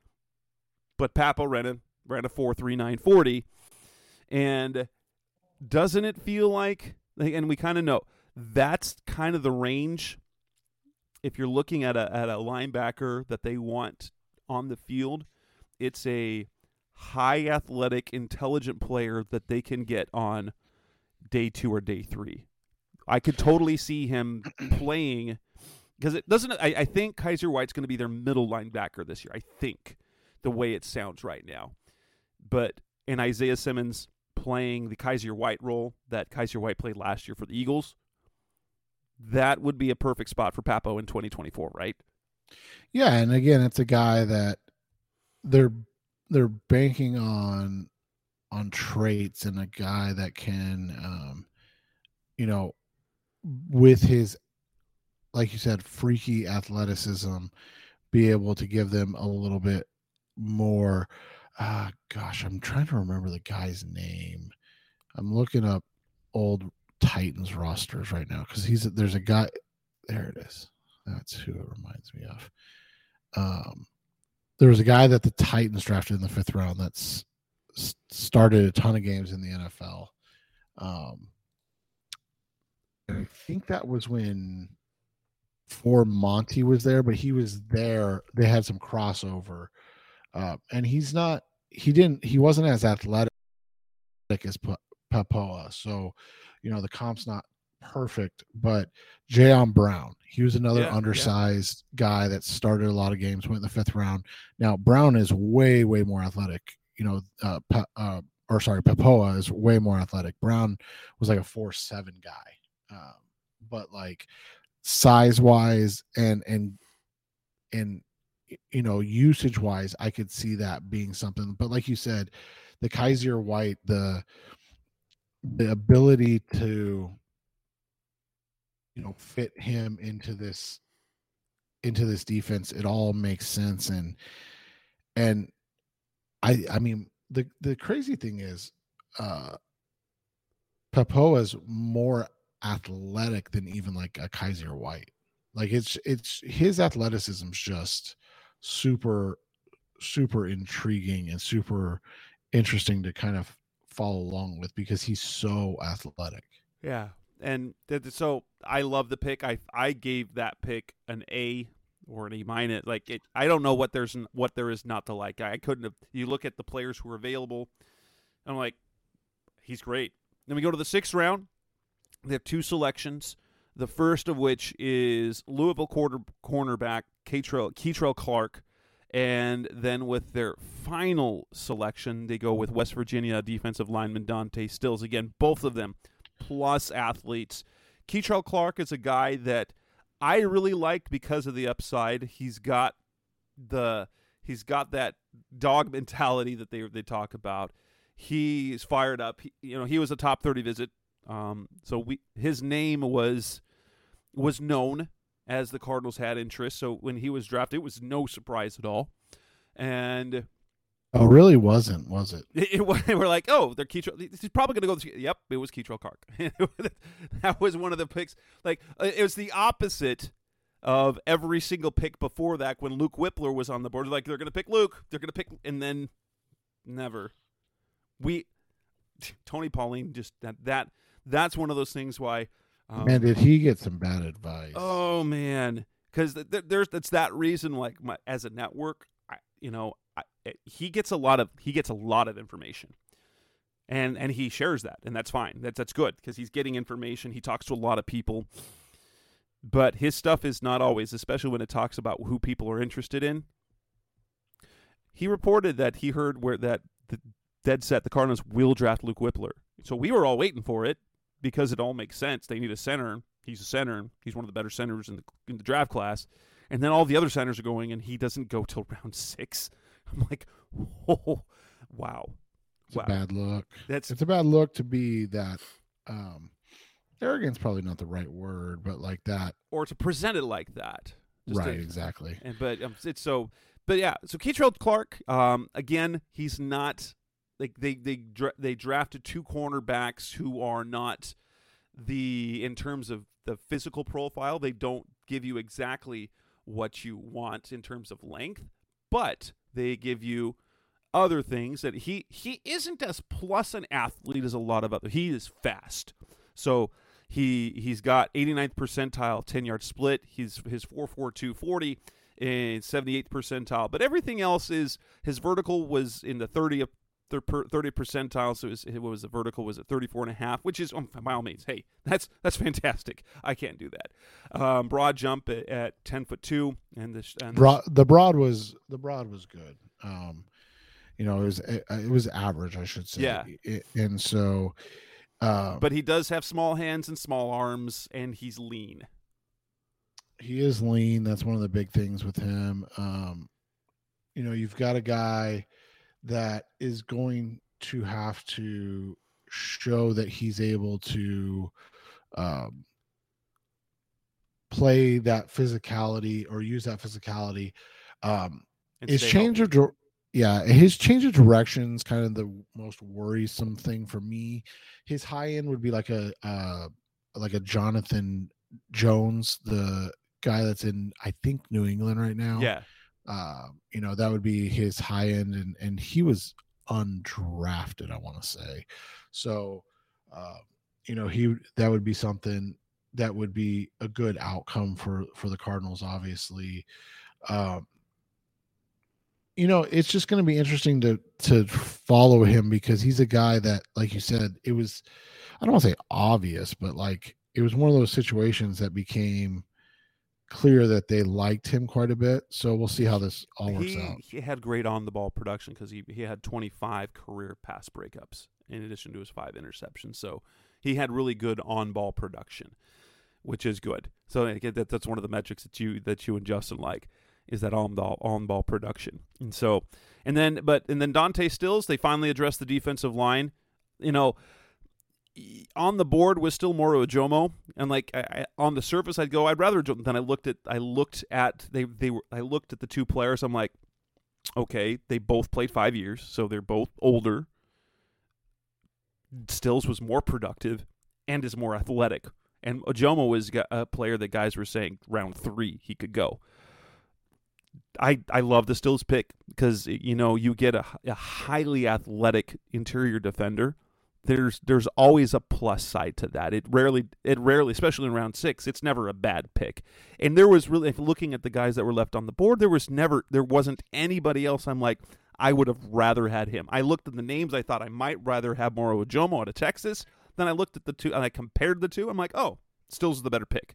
But Pappoe ran a, ran a four three nine forty. And doesn't it feel like, and we kind of know, that's kind of the range if you're looking at a at a linebacker that they want on the field. It's a high athletic, intelligent player that they can get on day two or day three. I could totally see him playing, because it doesn't. I, I think Kaiser White's going to be their middle linebacker this year. I think the way it sounds right now, but in Isaiah Simmons playing the Kaiser White role that Kaiser White played last year for the Eagles, that would be a perfect spot for Pappoe in twenty twenty-four, right? Yeah, and again, it's a guy that they're they're banking on on traits and a guy that can, um, you know, with his, like you said, freaky athleticism, be able to give them a little bit more. Uh, gosh, I'm trying to remember the guy's name. I'm looking up old Titans rosters right now because he's there's a guy. There it is. That's who it reminds me of. Um, there was a guy that the Titans drafted in the fifth round that's started a ton of games in the N F L. Um, I think that was when before Monty was there, but he was there. They had some crossover, uh, and he's not. He didn't. He wasn't as athletic as P- Papoa. So, you know, the comp's not perfect. But Jayon Brown, he was another Yeah, undersized yeah. guy that started a lot of games, went in the fifth round. Now Brown is way, way more athletic. You know, uh, pa- uh or sorry, Papoa is way more athletic. Brown was like a four seven guy, um, but like size wise and and and you know usage wise, I could see that being something. But like you said, the Kaiser White, the the ability to you know fit him into this into this defense, it all makes sense. And and I I mean the the crazy thing is uh Papoa is more athletic than even like a Kaiser White. Like it's it's his athleticism's just super super intriguing and super interesting to kind of follow along with because he's so athletic. Yeah. And th- so I love the pick. I I gave that pick an A or an A minus. Like it, I don't know what there's what there is not to like. I couldn't have. You look at the players who are available. I'm like, he's great. Then we go to the sixth round. They have two selections. The first of which is Louisville quarter, cornerback Keitrell, Keitrell Clark. And then with their final selection, they go with West Virginia defensive lineman Dante Stills. Again, both of them plus athletes. Keitrell Clark is a guy that I really like because of the upside. He's got the he's got that dog mentality that they they talk about. He's fired up. He, you know, he was a top thirty visit. Um, so we his name was was known as the Cardinals had interest. So when he was drafted, it was no surprise at all. And oh, really wasn't, was it? it, it we're like, oh, they're Keitrell. He's probably going to go. Yep, it was Keitrell Clark. That was one of the picks. Like it was the opposite of every single pick before that when Luke Whippler was on the board. Like they're going to pick Luke. They're going to pick, and then never. We Tony Pauline just that that that's one of those things why. Um, man, did he get some bad advice? Oh man, because th- th- there's that's that reason. Like my, as a network, I, you know, I, he gets a lot of he gets a lot of information, and and he shares that, and that's fine. That's that's good because he's getting information. He talks to a lot of people, but his stuff is not always, especially when it talks about who people are interested in. He reported that he heard where that the dead set the Cardinals will draft Luke Whippler, so we were all waiting for it. Because it all makes sense. They need a center. He's a center. He's one of the better centers in the in the draft class. And then all the other centers are going, and he doesn't go till round six. I'm like, oh, wow. It's wow. a bad look. That's It's a bad look to be that um, arrogance probably not the right word, but like that. Or to present it like that. Just right, to, exactly. And But um, it's so, but yeah, so Keitrell Clark, um, again, he's not. Like they they dra- they drafted two cornerbacks who are not the in terms of the physical profile. They don't give you exactly what you want in terms of length, but they give you other things that he he isn't as plus an athlete as a lot of other. He is fast, so he he's got eighty-ninth percentile ten yard split. He's his four four two forty and seventy-eighth percentile, but everything else is his vertical was in the thirtieth. thirty percentile, so it was, it was the vertical was at thirty-four and a half, which is, um, by all means, hey, that's that's fantastic. I can't do that. Um, broad jump at, at ten foot two, and the and broad, the broad was the broad was good. Um, you know, it was it, it was average, I should say. Yeah, it, and so, um, but he does have small hands and small arms, and he's lean. he is lean. That's one of the big things with him. Um, you know, you've got a guy that is going to have to show that he's able to um, play that physicality or use that physicality. Um, his change healthy. of yeah, his change of direction is kind of the most worrisome thing for me. His high end would be like a uh, like a Jonathan Jones, the guy that's in I think New England right now. Yeah, uh, you know, that would be his high end, and and he was undrafted, I want to say. So, uh, you know, he that would be something that would be a good outcome for for the Cardinals, obviously. Um, you know, it's just going to be interesting to to follow him because he's a guy that, like you said, it was, I don't want to say obvious, but like it was one of those situations that became clear that they liked him quite a bit. So we'll see how this all works he, out. He had great on the ball production because he he had twenty-five career pass breakups in addition to his five interceptions. So he had really good on ball production, which is good. So again, that that's one of the metrics that you that you and Justin like. Is that on ball on ball production, and so, and then, but and then Dante Stills, they finally addressed the defensive line. You know, on the board was still Moro Ojomo, and like I, I, on the surface, I'd go, I'd rather than I looked at. I looked at they they were. I looked at the two players. I'm like, okay, they both played five years, so they're both older. Stills was more productive and is more athletic, and Ojomo was a player that guys were saying round three he could go. I, I love the Stills pick because, you know, you get a, a highly athletic interior defender. There's there's always a plus side to that. It rarely, it rarely, especially in round six, it's never a bad pick. And there was really, if looking at the guys that were left on the board, there was never, there wasn't anybody else I'm like, I would have rather had him. I looked at the names, I thought I might rather have Moro Ojomo out of Texas. Then I looked at the two, and I compared the two. I'm like, oh, Stills is the better pick.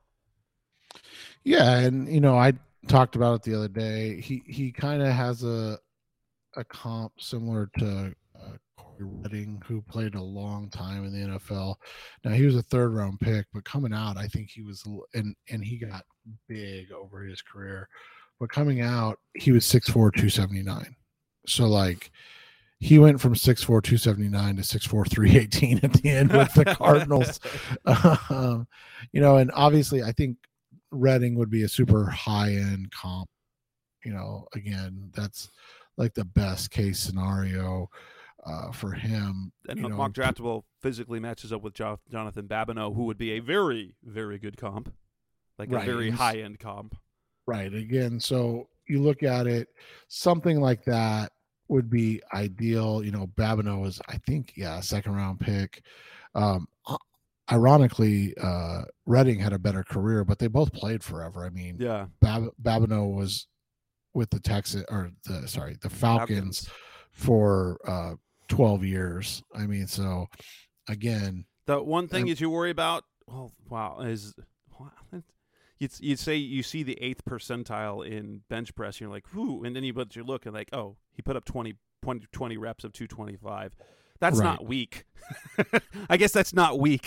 Yeah, and, you know, I talked about it the other day. He he kind of has a a comp similar to uh, Corey Redding, who played a long time in the N F L. Now he was a third round pick, but coming out, I think he was and and he got big over his career. But coming out, he was six four, two seventy-nine. So like he went from six four, two seventy-nine to six four, three eighteen at the end with the Cardinals. um, you know, and obviously I think Redding would be a super high-end comp. You know, again, that's like the best case scenario uh, for him. And you know, mock draftable physically matches up with jo- Jonathan Babineau, who would be a very, very good comp, like right. a very high-end comp. Right. Again, so you look at it, something like that would be ideal. You know, Babineau was, I think, yeah, a second-round pick. Um, Ironically, uh, Redding had a better career, but they both played forever. I mean, yeah, Bab- Babineau was with the Texas or the sorry the Falcons, Falcons. for uh, twelve years. I mean, so again, the one thing that you worry about, oh wow, is you'd you'd say you see the eighth percentile in bench press, and you're like, whoo, and then you but you look and like, oh, he put up twenty, twenty, twenty reps of two twenty-five. That's right. Not weak. I guess that's not weak.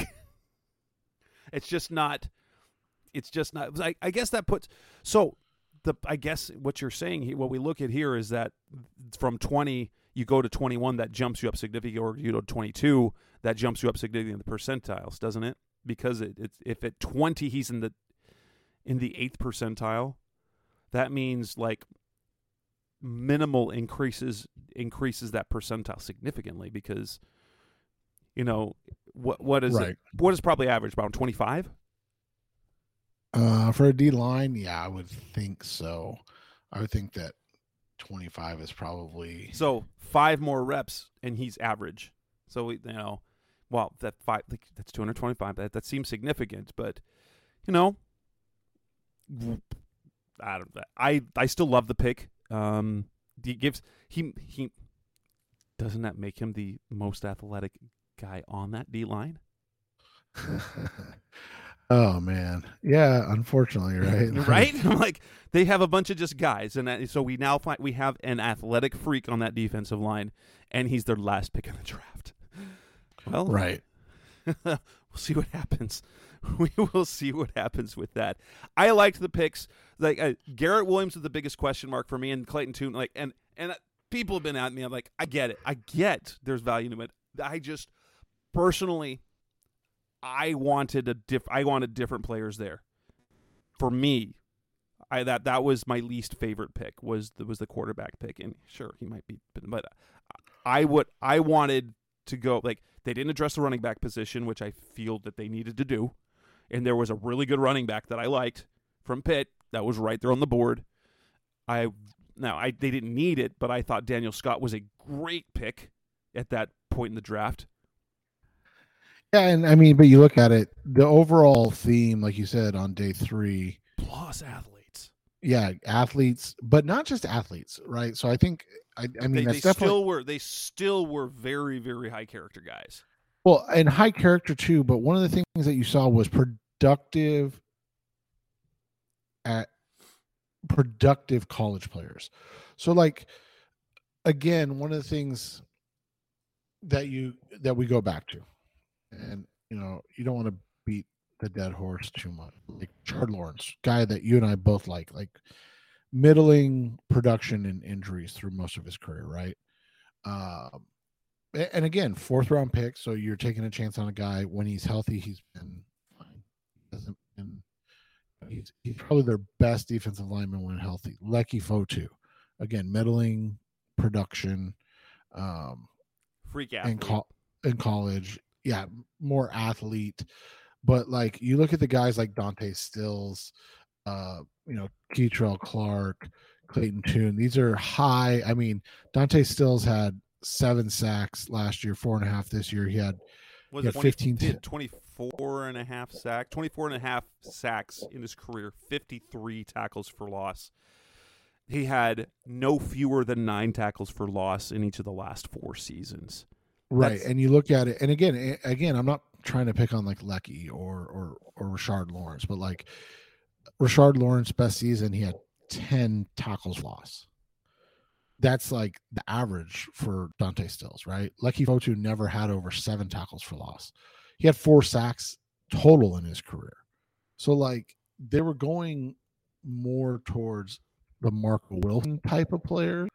It's just not. It's just not. I, I guess that puts. So, the I guess what you're saying here, what we look at here is that from twenty you go to twenty-one, that jumps you up significantly, or you go to twenty-two, that jumps you up significantly in the percentiles, doesn't it? Because it, it's if at twenty he's in the in the eighth percentile, that means like minimal increases increases that percentile significantly because. You know, what what is right. it? What is probably average? About twenty-five? Uh, for a D line, yeah, I would think so. I would think that twenty-five is probably so five more reps, and he's average. So you know, well, that five that's two hundred twenty-five. That that seems significant, but you know, I don't. I I still love the pick. Um, he gives he he doesn't that make him the most athletic guy on that D line? Oh man, yeah. Unfortunately, right? Right. I'm like they have a bunch of just guys, and that, so we now find we have an athletic freak on that defensive line, and he's their last pick in the draft. Well, right. We'll see what happens. we will see what happens with that. I liked the picks. Like uh, Garrett Williams is the biggest question mark for me, and Clayton Tune. Like, and and people have been at me. I'm like, I get it. I get there's value to it. I just personally, I wanted a diff. I wanted different players there. For me, I that that was my least favorite pick was the, was the quarterback pick, and sure he might be, but I would I wanted to go like they didn't address the running back position, which I feel that they needed to do, and there was a really good running back that I liked from Pitt that was right there on the board. I now I they didn't need it, but I thought Daniel Scott was a great pick at that point in the draft. Yeah, and I mean, but you look at it, the overall theme, like you said, on day three, plus athletes. Yeah, athletes, but not just athletes, right? So I think, I, I mean, they, that's they definitely still were. They still were very, very high character guys. Well, and high character too. But one of the things that you saw was productive at productive college players. So, like, again, one of the things that you that we go back to. And, you know, you don't want to beat the dead horse too much. Like Rashard Lawrence, guy that you and I both like, like middling production and injuries through most of his career, right? Um, and again, fourth round pick. So you're taking a chance on a guy when he's healthy. He's been fine. He hasn't been, he's, he's probably their best defensive lineman when healthy. Leki Fotu, again, middling production. Um, Freak athlete. In, co- in college. Yeah, more athlete, but like you look at the guys like Dante Stills, uh, you know, Keitrell Clark, Clayton Tune. These are high. I mean, Dante Stills had seven sacks last year, four and a half this year. He had, was he had twenty, fifteen, did twenty-four and a half sacks, twenty-four and a half sacks in his career, fifty-three tackles for loss. He had no fewer than nine tackles for loss in each of the last four seasons. Right, That's, and you look at it, and again, again, I'm not trying to pick on like Leki or or or Rashard Lawrence, but like Rashard Lawrence best season, he had ten tackles loss. That's like the average for Dante Stills, right? Leki Fotu never had over seven tackles for loss. He had four sacks total in his career. So like they were going more towards the Mark Wilson type of player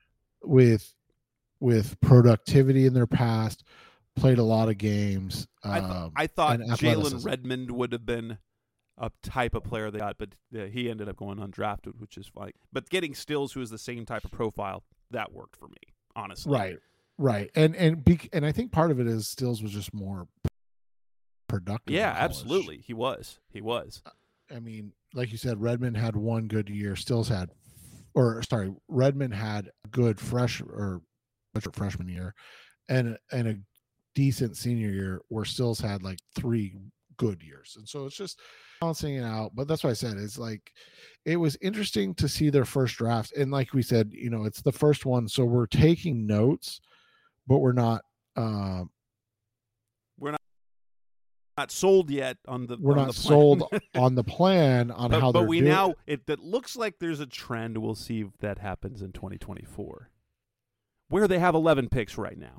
with. with productivity in their past, played a lot of games. Um, I, th- I thought Jalen Redmond would have been a type of player they got, but uh, he ended up going undrafted, which is like. But getting Stills, who is the same type of profile, that worked for me, honestly. Right, right, and and be, and I think part of it is Stills was just more productive. Yeah, absolutely, he was. He was. I mean, like you said, Redmond had one good year. Stills had, or sorry, Redmond had a good fresh or. freshman year and and a decent senior year where Stills had like three good years. And so it's just balancing it out. But that's what I said. It's like it was interesting to see their first draft. And like we said, you know, it's the first one. So we're taking notes, but we're not um we're not not sold yet on the we're on not the sold on the plan on but, how but they're we doing. now it, it looks like there's a trend. We'll see if that happens in twenty twenty-four. Where they have eleven picks right now.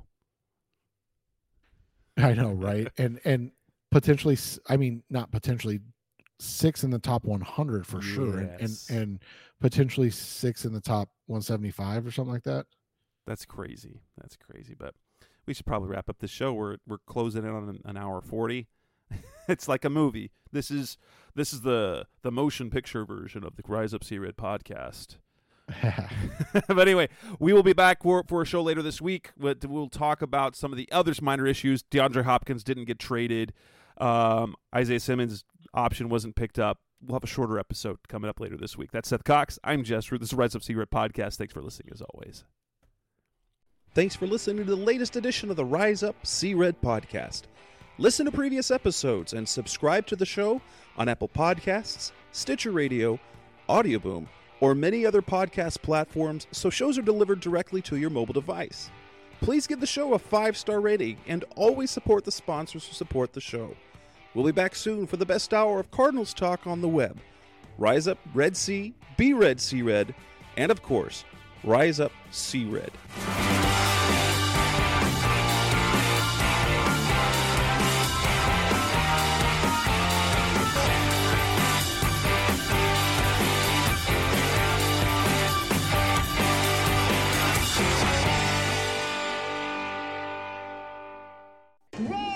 I know, right? and and potentially, I mean, not potentially, six in the top one hundred for sure, and, and Yes. and potentially six in the top one seventy-five or something like that. That's crazy. That's crazy. But we should probably wrap up the show. We're we're closing in on an, an hour forty. It's like a movie. This is this is the the motion picture version of the Rise Up See Red podcast. But anyway, we will be back for, for a show later this week. But we'll talk about some of the other minor issues. DeAndre Hopkins didn't get traded. Um, Isaiah Simmons' option wasn't picked up. We'll have a shorter episode coming up later this week. That's Seth Cox. I'm Jess Root. This is Rise Up See Red podcast. Thanks for listening as always. Thanks for listening to the latest edition of the Rise Up See Red podcast. Listen to previous episodes and subscribe to the show on Apple Podcasts, Stitcher Radio, Audioboom, or many other podcast platforms so shows are delivered directly to your mobile device. Please give the show a five-star rating and always support the sponsors who support the show. We'll be back soon for the best hour of Cardinals talk on the web. Rise up, Red Sea, be Red, See Red, and of course, Rise Up, See Red. Roll!